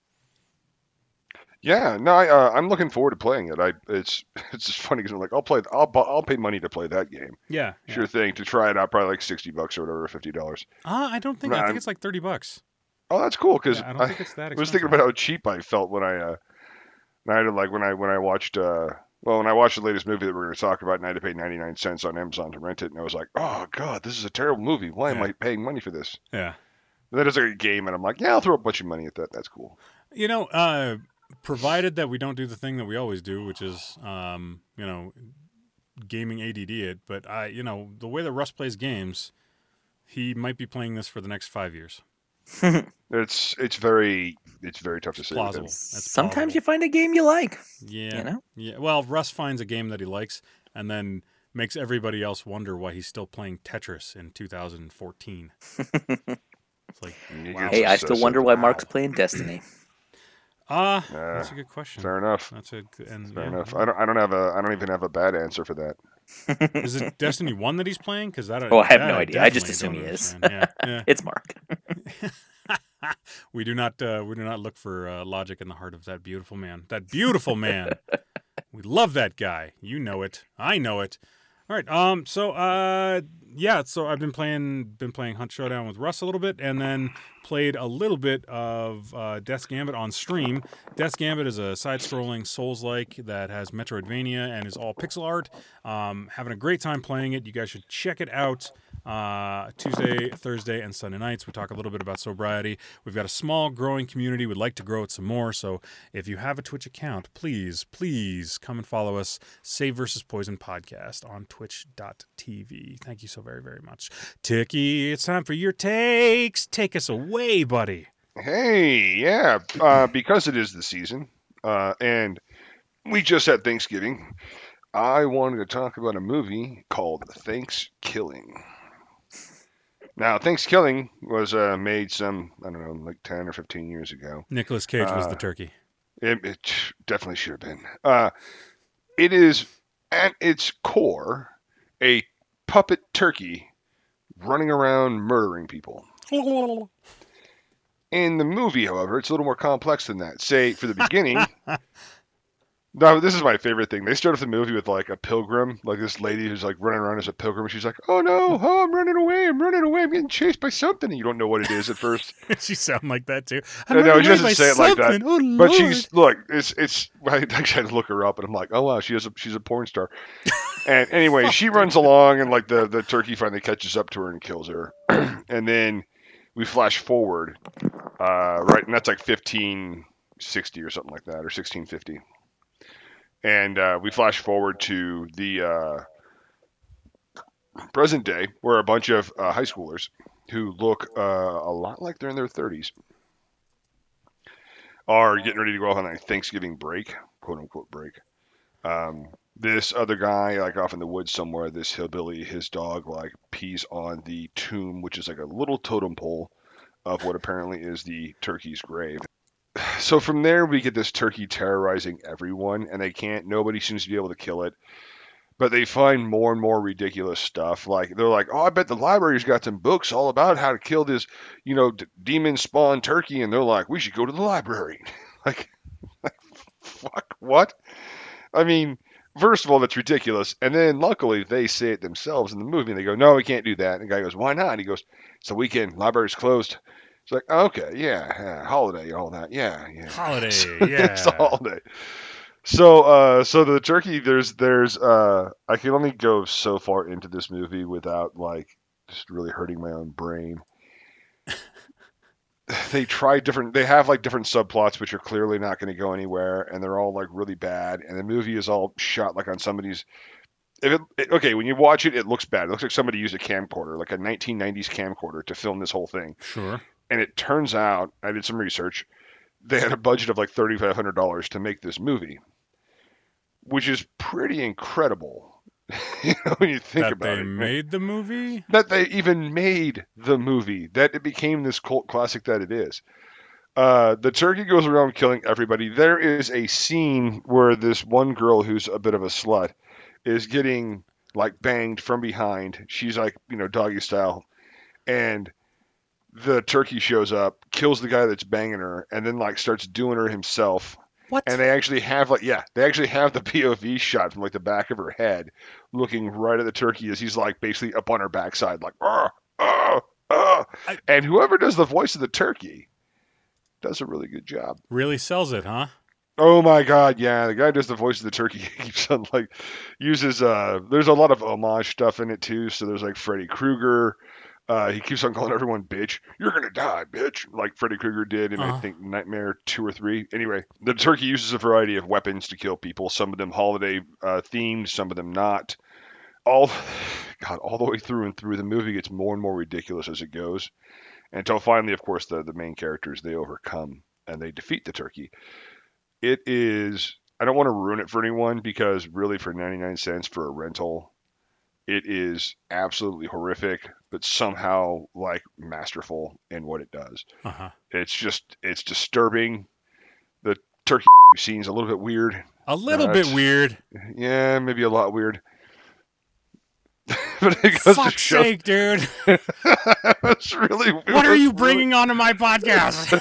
[SPEAKER 3] Yeah, no, I, uh, I'm looking forward to playing it. I it's it's just funny because I'm like, I'll play, I'll bu- I'll pay money to play that game.
[SPEAKER 2] Yeah,
[SPEAKER 3] Sure
[SPEAKER 2] yeah.
[SPEAKER 3] thing. To try it out, probably like sixty bucks or whatever, fifty dollars.
[SPEAKER 2] Uh, I don't think.
[SPEAKER 3] No,
[SPEAKER 2] I think
[SPEAKER 3] I'm-
[SPEAKER 2] it's like thirty bucks.
[SPEAKER 3] Oh, that's cool because
[SPEAKER 2] Yeah, I don't
[SPEAKER 3] I,
[SPEAKER 2] think it's that
[SPEAKER 3] I
[SPEAKER 2] expensive.
[SPEAKER 3] was thinking about how cheap I felt when I uh, when I had to, like when I when I watched uh, well when I watched the latest movie that we're going to talk about, and I had to pay ninety-nine cents on Amazon to rent it, and I was like, oh god, this is a terrible movie. Why am
[SPEAKER 2] Yeah.
[SPEAKER 3] I paying money for this?
[SPEAKER 2] Yeah.
[SPEAKER 3] And then it's like a game, and I'm like, yeah, I'll throw a bunch of money at that. That's cool.
[SPEAKER 2] You know, uh, provided that we don't do the thing that we always do, which is, um, you know, gaming A D D it. But I, you know, the way that Russ plays games, he might be playing this for the next five years.
[SPEAKER 3] It's it's very it's very tough to say. with
[SPEAKER 2] Plausible.
[SPEAKER 3] him.
[SPEAKER 2] That's
[SPEAKER 1] Sometimes
[SPEAKER 2] plausible.
[SPEAKER 1] you find a game you like.
[SPEAKER 2] Yeah.
[SPEAKER 1] You know?
[SPEAKER 2] Yeah. Well, Russ finds a game that he likes and then makes everybody else wonder why he's still playing Tetris in two thousand fourteen. It's like,
[SPEAKER 3] You
[SPEAKER 2] wow.
[SPEAKER 3] get
[SPEAKER 1] Hey, I
[SPEAKER 3] some
[SPEAKER 1] still
[SPEAKER 3] sense
[SPEAKER 1] wonder
[SPEAKER 3] of-
[SPEAKER 1] why Mark's playing Destiny.
[SPEAKER 2] Ah,
[SPEAKER 3] Uh,
[SPEAKER 2] that's a good question.
[SPEAKER 3] Fair enough.
[SPEAKER 2] That's a good, and
[SPEAKER 3] Fair
[SPEAKER 2] yeah,
[SPEAKER 3] enough.
[SPEAKER 2] yeah.
[SPEAKER 3] I don't I don't have a I don't even have a bad answer for that.
[SPEAKER 2] Is it Destiny one that he's playing? Because that.
[SPEAKER 1] Oh, I have
[SPEAKER 2] that
[SPEAKER 1] no idea. I just
[SPEAKER 2] definitely
[SPEAKER 1] assume
[SPEAKER 2] don't
[SPEAKER 1] he is.
[SPEAKER 2] understand. Yeah,
[SPEAKER 1] It's Mark.
[SPEAKER 2] yeah. we do not. Uh, we do not look for uh, logic in the heart of that beautiful man. That beautiful man. We love that guy. You know it. I know it. All right. Um. So. Uh. Yeah. So I've been playing. Been playing Hunt Showdown with Russ a little bit, and then played a little bit of uh, Death's Gambit on stream. Death's Gambit is a side-scrolling Souls-like that has Metroidvania and is all pixel art. Um, having a great time playing it. You guys should check it out. Uh, Tuesday, Thursday, and Sunday nights. We talk a little bit about sobriety. We've got a small, growing community. We'd like to grow it some more. So if you have a Twitch account, please, please come and follow us. Save versus Poison Podcast on twitch dot t v. Thank you so very, very much. Ticky, it's time for your takes. Take us away, buddy.
[SPEAKER 3] Hey, yeah, uh, because it is the season, uh, and we just had Thanksgiving, I wanted to talk about a movie called Thanksgiving. Now, Thanksgiving was uh, made some, I don't know, like ten or fifteen years ago.
[SPEAKER 2] Nicolas Cage was
[SPEAKER 3] Uh,
[SPEAKER 2] the turkey.
[SPEAKER 3] It, it definitely should have been. Uh, it is, at its core, a puppet turkey running around murdering people. In the movie, however, it's a little more complex than that. Say, for the beginning, No, this is my favorite thing. They start off the movie with like a pilgrim, like this lady who's like running around as a pilgrim. She's like, "Oh no, oh I'm running away, I'm running away, I'm getting chased by something." And you don't know what it is at first.
[SPEAKER 2] She sound like that too.
[SPEAKER 3] No, no, she doesn't say it like that.
[SPEAKER 2] Oh,
[SPEAKER 3] but
[SPEAKER 2] Lord.
[SPEAKER 3] she's look, it's it's. I actually had to look her up, and I'm like, oh wow, she is a, she's a porn star. And anyway, she runs along, and like the the turkey finally catches up to her and kills her. And then we flash forward, uh, right, and that's like fifteen sixty or something like that, or sixteen fifty. And uh, we flash forward to the uh, present day, where a bunch of uh, high schoolers who look uh, a lot like they're in their thirties are getting ready to go off on a Thanksgiving break, quote unquote break. Um, this other guy, like off in the woods somewhere, this hillbilly, his dog, like pees on the tomb, which is like a little totem pole of what apparently is the turkey's grave. So from there, we get this turkey terrorizing everyone, and they can't, nobody seems to be able to kill it. But they find more and more ridiculous stuff. Like, they're like, oh, I bet the library's got some books all about how to kill this, you know, d- demon spawn turkey. And they're like, we should go to the library. like, like, fuck, what? I mean, first of all, that's ridiculous. And then luckily, they say it themselves in the movie. And they go, no, we can't do that. And the guy goes, why not? And he goes, it's the weekend, library's closed. It's like, okay, yeah, yeah, holiday, all that, yeah, yeah.
[SPEAKER 2] Holiday,
[SPEAKER 3] So
[SPEAKER 2] yeah.
[SPEAKER 3] it's a holiday. So, uh, so the turkey, there's, there's, uh, I can only go so far into this movie without like just really hurting my own brain. They try different, they have like different subplots which are clearly not going to go anywhere, and they're all like really bad. And the movie is all shot like on somebody's. If it, it, okay, when you watch it, it looks bad. It looks like somebody used a camcorder, like a nineteen nineties camcorder, to film this whole thing.
[SPEAKER 2] Sure.
[SPEAKER 3] And it turns out, I did some research, they had a budget of like thirty-five hundred dollars to make this movie, which is pretty incredible. You know, when you think
[SPEAKER 2] that
[SPEAKER 3] about
[SPEAKER 2] they
[SPEAKER 3] it.
[SPEAKER 2] made the movie?
[SPEAKER 3] That they even made the movie, that it became this cult classic that it is. Uh, the turkey goes around killing everybody. There is a scene where this one girl who's a bit of a slut is getting like banged from behind. She's like, you know, doggy style. And the turkey shows up, kills the guy that's banging her, and then like starts doing her himself.
[SPEAKER 2] What?
[SPEAKER 3] And they actually have like, yeah, they actually have the P O V shot from like the back of her head, looking right at the turkey as he's like basically up on her backside, like, ah, ah, ah.
[SPEAKER 2] I-
[SPEAKER 3] And whoever does the voice of the turkey does a really good job.
[SPEAKER 2] Really sells it, huh?
[SPEAKER 3] Oh my God, yeah, the guy who does the voice of the turkey keeps on like uses uh. There's a lot of homage stuff in it too. So there's like Freddy Krueger. Uh, he keeps on calling everyone bitch. You're gonna die, bitch, like Freddy Krueger did in
[SPEAKER 2] Uh-huh.
[SPEAKER 3] I think Nightmare two or three. Anyway, the turkey uses a variety of weapons to kill people. Some of them holiday uh, themed, some of them not. All, God, all the way through and through, the movie gets more and more ridiculous as it goes, until finally, of course, the the main characters, they overcome and they defeat the turkey. It is. I don't want to ruin it for anyone, because really, for ninety-nine cents for a rental, it is absolutely horrific, but somehow like masterful in what it does.
[SPEAKER 2] Uh-huh.
[SPEAKER 3] It's just, it's disturbing. The turkey scene's a little bit weird.
[SPEAKER 2] A little
[SPEAKER 3] No,
[SPEAKER 2] bit
[SPEAKER 3] it's-
[SPEAKER 2] weird.
[SPEAKER 3] Yeah, maybe a lot weird. But it goes to
[SPEAKER 2] Fuck's
[SPEAKER 3] show.
[SPEAKER 2] sake, dude.
[SPEAKER 3] It's really.
[SPEAKER 2] What
[SPEAKER 3] it
[SPEAKER 2] are
[SPEAKER 3] was
[SPEAKER 2] you
[SPEAKER 3] really-
[SPEAKER 2] bringing onto my podcast?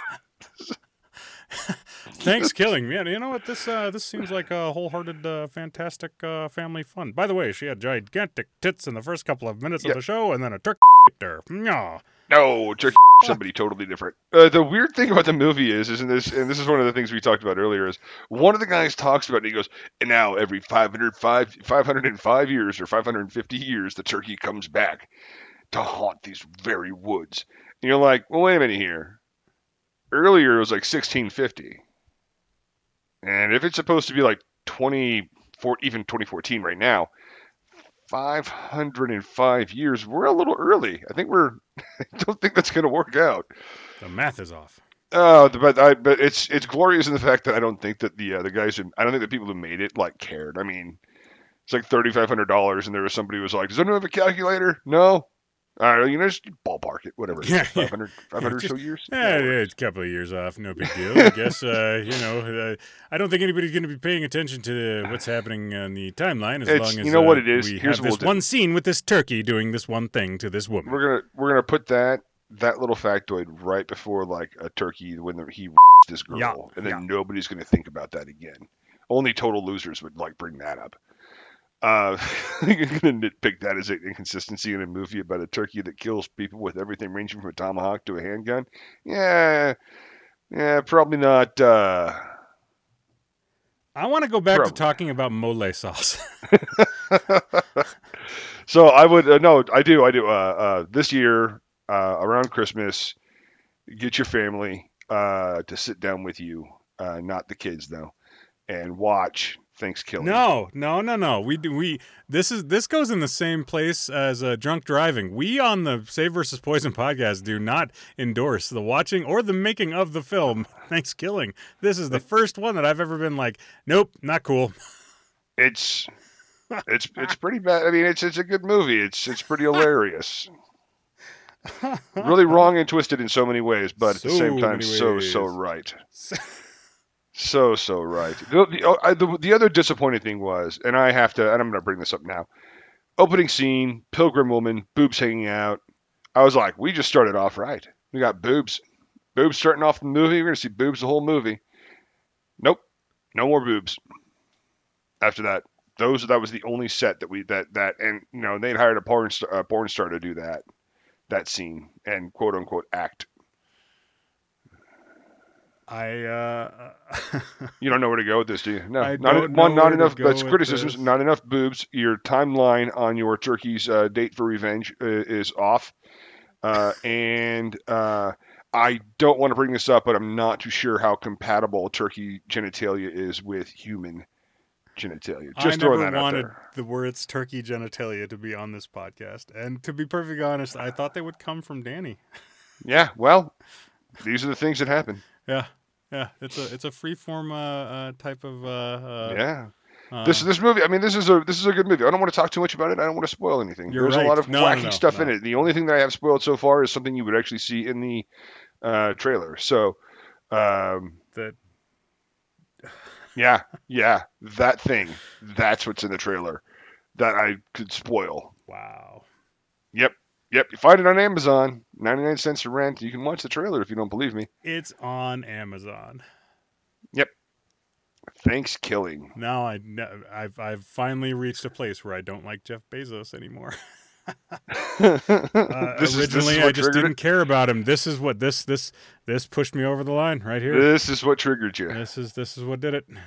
[SPEAKER 2] Thanks, killing me. You know what? This uh, this seems like a wholehearted, uh, fantastic uh, family fun. By the way, she had gigantic tits in the first couple of minutes
[SPEAKER 3] Yep.
[SPEAKER 2] of the show, and then a turkey her. Nyah.
[SPEAKER 3] No, turkey somebody totally different. Uh, the weird thing about the movie is, isn't this? And this is one of the things we talked about earlier. Is one of the guys talks about it. He goes, and now every five hundred five, five hundred five years or five hundred fifty years, the turkey comes back to haunt these very woods. And you're like, well, wait a minute here. Earlier it was like sixteen fifty, and if it's supposed to be like twenty four, even twenty fourteen right now, five hundred five years, we're a little early. I think we're. I don't think that's going to work out.
[SPEAKER 2] The math is off.
[SPEAKER 3] Oh, but I, but it's it's glorious in the fact that I don't think that the uh, the guys who I don't think the people who made it like cared. I mean, it's like thirty five hundred dollars, and there was somebody who was like, "Does anyone have a calculator?" No. All right, you know, just ballpark it, whatever.
[SPEAKER 2] Yeah, yeah.
[SPEAKER 3] five hundred, five hundred
[SPEAKER 2] Yeah,
[SPEAKER 3] or so years.
[SPEAKER 2] Yeah,
[SPEAKER 3] That
[SPEAKER 2] yeah,
[SPEAKER 3] works.
[SPEAKER 2] it's a couple of years off. No big deal. I guess, uh, you know, uh, I don't think anybody's going to be paying attention to what's happening on the timeline as
[SPEAKER 3] It's-
[SPEAKER 2] long as
[SPEAKER 3] you know what
[SPEAKER 2] uh,
[SPEAKER 3] it is?
[SPEAKER 2] we
[SPEAKER 3] Here's
[SPEAKER 2] have
[SPEAKER 3] what
[SPEAKER 2] this
[SPEAKER 3] we'll do.
[SPEAKER 2] one scene with this turkey doing this one thing to this woman.
[SPEAKER 3] We're gonna we're gonna put that that little factoid right before like a turkey when the, he this girl,
[SPEAKER 2] Yeah,
[SPEAKER 3] and then
[SPEAKER 2] yeah.
[SPEAKER 3] nobody's gonna think about that again. Only total losers would like bring that up. Uh, you're gonna nitpick that as an inconsistency in a movie about a turkey that kills people with everything ranging from a tomahawk to a handgun. Yeah, yeah, probably not. Uh,
[SPEAKER 2] I want to go back
[SPEAKER 3] Probably.
[SPEAKER 2] to talking about mole sauce.
[SPEAKER 3] So I would uh, no, I do, I do. Uh, uh, this year uh, around Christmas, get your family uh, to sit down with you, uh, not the kids though, and watch Thanksgiving.
[SPEAKER 2] No, no, no, no. We do. We this is this goes in the same place as uh, drunk driving. We on the Save versus Poison podcast do not endorse the watching or the making of the film Thanksgiving. This is the first one that I've ever been like, nope, not cool.
[SPEAKER 3] It's it's it's pretty bad. I mean, it's it's a good movie. It's it's pretty hilarious. Really wrong and twisted in so many ways, but at the
[SPEAKER 2] So
[SPEAKER 3] same time,
[SPEAKER 2] many
[SPEAKER 3] so
[SPEAKER 2] ways.
[SPEAKER 3] so right. So so right. The, the, oh, I- the the other disappointing thing was, and I have to, and I'm going to bring this up now. Opening scene, Pilgrim woman, boobs hanging out. I was like, we just started off right. We got boobs, boobs starting off the movie. We're going to see boobs the whole movie. Nope, no more boobs. After that, those that was the only set that we that that and you know they'd hired a porn star, a porn star to do that that scene and quote unquote act.
[SPEAKER 2] I uh,
[SPEAKER 3] You don't know where to go with this, do you? No,
[SPEAKER 2] I
[SPEAKER 3] not
[SPEAKER 2] don't
[SPEAKER 3] one,
[SPEAKER 2] know
[SPEAKER 3] not
[SPEAKER 2] where to
[SPEAKER 3] enough.
[SPEAKER 2] go
[SPEAKER 3] That's
[SPEAKER 2] with
[SPEAKER 3] criticisms.
[SPEAKER 2] this.
[SPEAKER 3] Not enough boobs. Your timeline on your turkey's uh, date for revenge uh, is off, uh, and uh, I don't want to bring this up, but I'm not too sure how compatible turkey genitalia is with human genitalia. Just
[SPEAKER 2] I
[SPEAKER 3] throwing
[SPEAKER 2] never
[SPEAKER 3] that out
[SPEAKER 2] wanted
[SPEAKER 3] there.
[SPEAKER 2] the words turkey genitalia to be on this podcast, and to be perfectly honest, I thought they would come from Danny.
[SPEAKER 3] Yeah, well, these are the things that happen.
[SPEAKER 2] Yeah, yeah, it's a it's a freeform uh, uh, type of uh, uh,
[SPEAKER 3] Yeah.
[SPEAKER 2] uh,
[SPEAKER 3] This this movie, I mean, this is a this is a good movie. I don't want to talk too much about it. I don't want to spoil anything.
[SPEAKER 2] You're
[SPEAKER 3] There's
[SPEAKER 2] right.
[SPEAKER 3] a lot of
[SPEAKER 2] No, no,
[SPEAKER 3] wacky
[SPEAKER 2] no,
[SPEAKER 3] stuff in
[SPEAKER 2] no.
[SPEAKER 3] it. The only thing that I have spoiled so far is something you would actually see in the uh, trailer. So, um,
[SPEAKER 2] that.
[SPEAKER 3] yeah, yeah, that thing. That's what's in the trailer that I could spoil.
[SPEAKER 2] Wow.
[SPEAKER 3] Yep, yep. You find it on Amazon, ninety-nine cents to rent. You can watch the trailer if you don't believe me.
[SPEAKER 2] It's on Amazon.
[SPEAKER 3] Thanksgiving.
[SPEAKER 2] Now I I've I've finally reached a place where I don't like Jeff Bezos anymore. Uh,
[SPEAKER 3] This is- this is
[SPEAKER 2] originally,
[SPEAKER 3] what
[SPEAKER 2] I just
[SPEAKER 3] triggered
[SPEAKER 2] didn't
[SPEAKER 3] it?
[SPEAKER 2] care about him. This is what this this this pushed me over the line right here.
[SPEAKER 3] This is what triggered you.
[SPEAKER 2] This is this is what did it.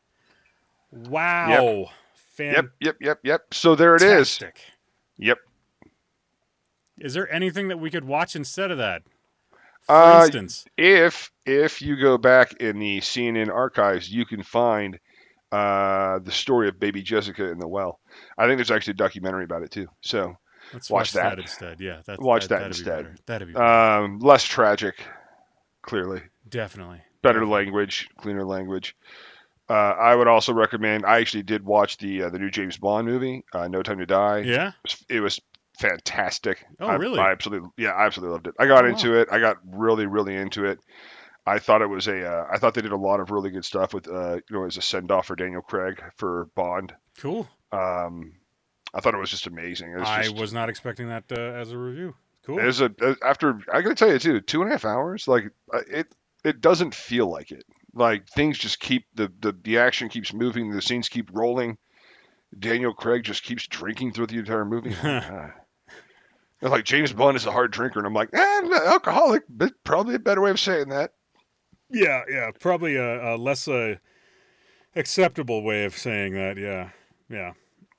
[SPEAKER 2] Wow.
[SPEAKER 3] Yep, yep, yep, yep. So there it is.
[SPEAKER 2] Fantastic.
[SPEAKER 3] Yep.
[SPEAKER 2] Is there anything that we could watch instead of that? For
[SPEAKER 3] Uh,
[SPEAKER 2] instance,
[SPEAKER 3] If if you go back in the C N N archives, you can find uh, the story of baby Jessica in the well. I think there's actually a documentary about it too. So
[SPEAKER 2] let's
[SPEAKER 3] watch
[SPEAKER 2] watch,
[SPEAKER 3] that.
[SPEAKER 2] instead. Yeah, that's,
[SPEAKER 3] Watch that
[SPEAKER 2] that'd
[SPEAKER 3] instead.
[SPEAKER 2] Be better. That'd be better.
[SPEAKER 3] um, less tragic, clearly.
[SPEAKER 2] Definitely.
[SPEAKER 3] Better
[SPEAKER 2] Definitely.
[SPEAKER 3] language, cleaner language. Uh, I would also recommend. I actually did watch the uh, the new James Bond movie, uh, No Time to Die.
[SPEAKER 2] Yeah.
[SPEAKER 3] It was, it was fantastic.
[SPEAKER 2] Oh,
[SPEAKER 3] I,
[SPEAKER 2] really?
[SPEAKER 3] I absolutely, yeah, I absolutely loved it. I got
[SPEAKER 2] Oh,
[SPEAKER 3] into it. I got really, really into it. I thought it was a. Uh, I thought they did a lot of really good stuff with, uh, you know, as a send off for Daniel Craig for Bond.
[SPEAKER 2] Cool.
[SPEAKER 3] Um, I thought it was just amazing. It was
[SPEAKER 2] I
[SPEAKER 3] just,
[SPEAKER 2] was not expecting that uh, as a review. Cool.
[SPEAKER 3] As a after I gotta tell you too, two and a half hours. Like uh, it, it doesn't feel like it. Like things just keep the the the action keeps moving, the scenes keep rolling. Daniel Craig just keeps drinking through the entire movie. Oh my God. They're like James Bond is a hard drinker, and I'm like, eh, I'm not alcoholic, but probably a better way of saying that.
[SPEAKER 2] Yeah, yeah, probably a, a less uh, acceptable way of saying that. Yeah, yeah.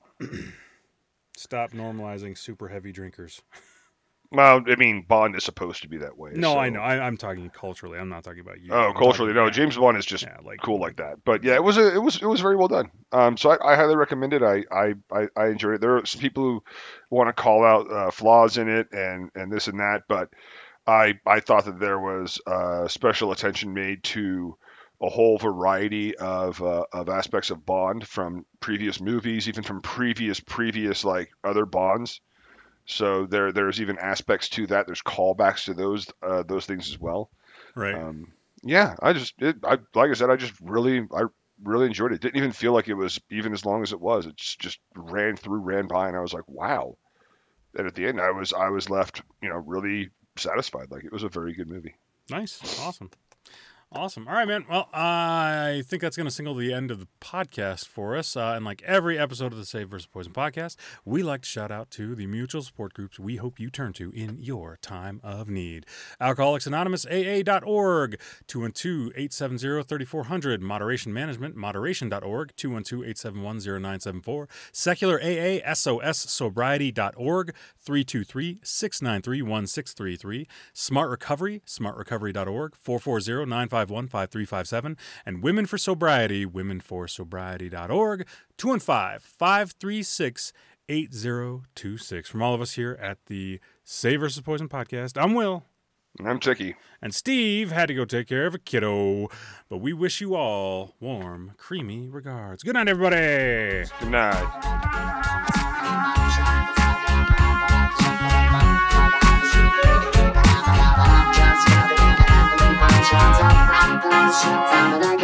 [SPEAKER 2] Stop normalizing super heavy drinkers.
[SPEAKER 3] Well, I mean, Bond is supposed to be that way.
[SPEAKER 2] No,
[SPEAKER 3] so-
[SPEAKER 2] I know. I, I'm talking culturally. I'm not talking about you.
[SPEAKER 3] Oh,
[SPEAKER 2] I'm
[SPEAKER 3] culturally,
[SPEAKER 2] talking-
[SPEAKER 3] no.
[SPEAKER 2] yeah,
[SPEAKER 3] James Bond is just
[SPEAKER 2] yeah, like
[SPEAKER 3] cool like that. But yeah, it was a, it was it was very well done. Um, so I, I highly recommend it. I, I, I, I enjoyed it. There are some people who want to call out uh, flaws in it and, and this and that, but I I thought that there was uh, special attention made to a whole variety of uh, of aspects of Bond from previous movies, even from previous previous like other Bonds. So there there's even aspects to that. There's callbacks to those uh, those things as well.
[SPEAKER 2] Right.
[SPEAKER 3] Um, yeah, I just, it, I like I said, I just really, I really enjoyed it. Didn't even feel like it was even as long as it was. It just, just ran through, ran by, and I was like, wow. And at the end, I was, I was left, you know, really satisfied. Like it was a very good movie.
[SPEAKER 2] Nice. Awesome. Awesome. All right, man. Well, I think that's going to signal the end of the podcast for us. Uh, and like every episode of the Save versus. Poison podcast, we like to shout out to the mutual support groups we hope you turn to in your time of need. Alcoholics Anonymous, A A dot org, two one two, eight seven zero, three four zero zero. Moderation Management, moderation dot org, two one two, eight seven one, zero nine seven four. Secular A A, S O S sobriety dot org, three two three, six nine three, one six three three. Smart Recovery, smart recovery dot org, four four zero, nine five one, five three five seven. And Women for Sobriety, women for sobriety dot org, two one five, five three six, eight zero two six. From all of us here at the Save versus. Poison podcast, I'm Will.
[SPEAKER 3] I'm Chicky.
[SPEAKER 2] And Steve had to go take care of a kiddo. But we wish you all warm, creamy regards. Good night, everybody.
[SPEAKER 3] Good night.
[SPEAKER 4] Shut up,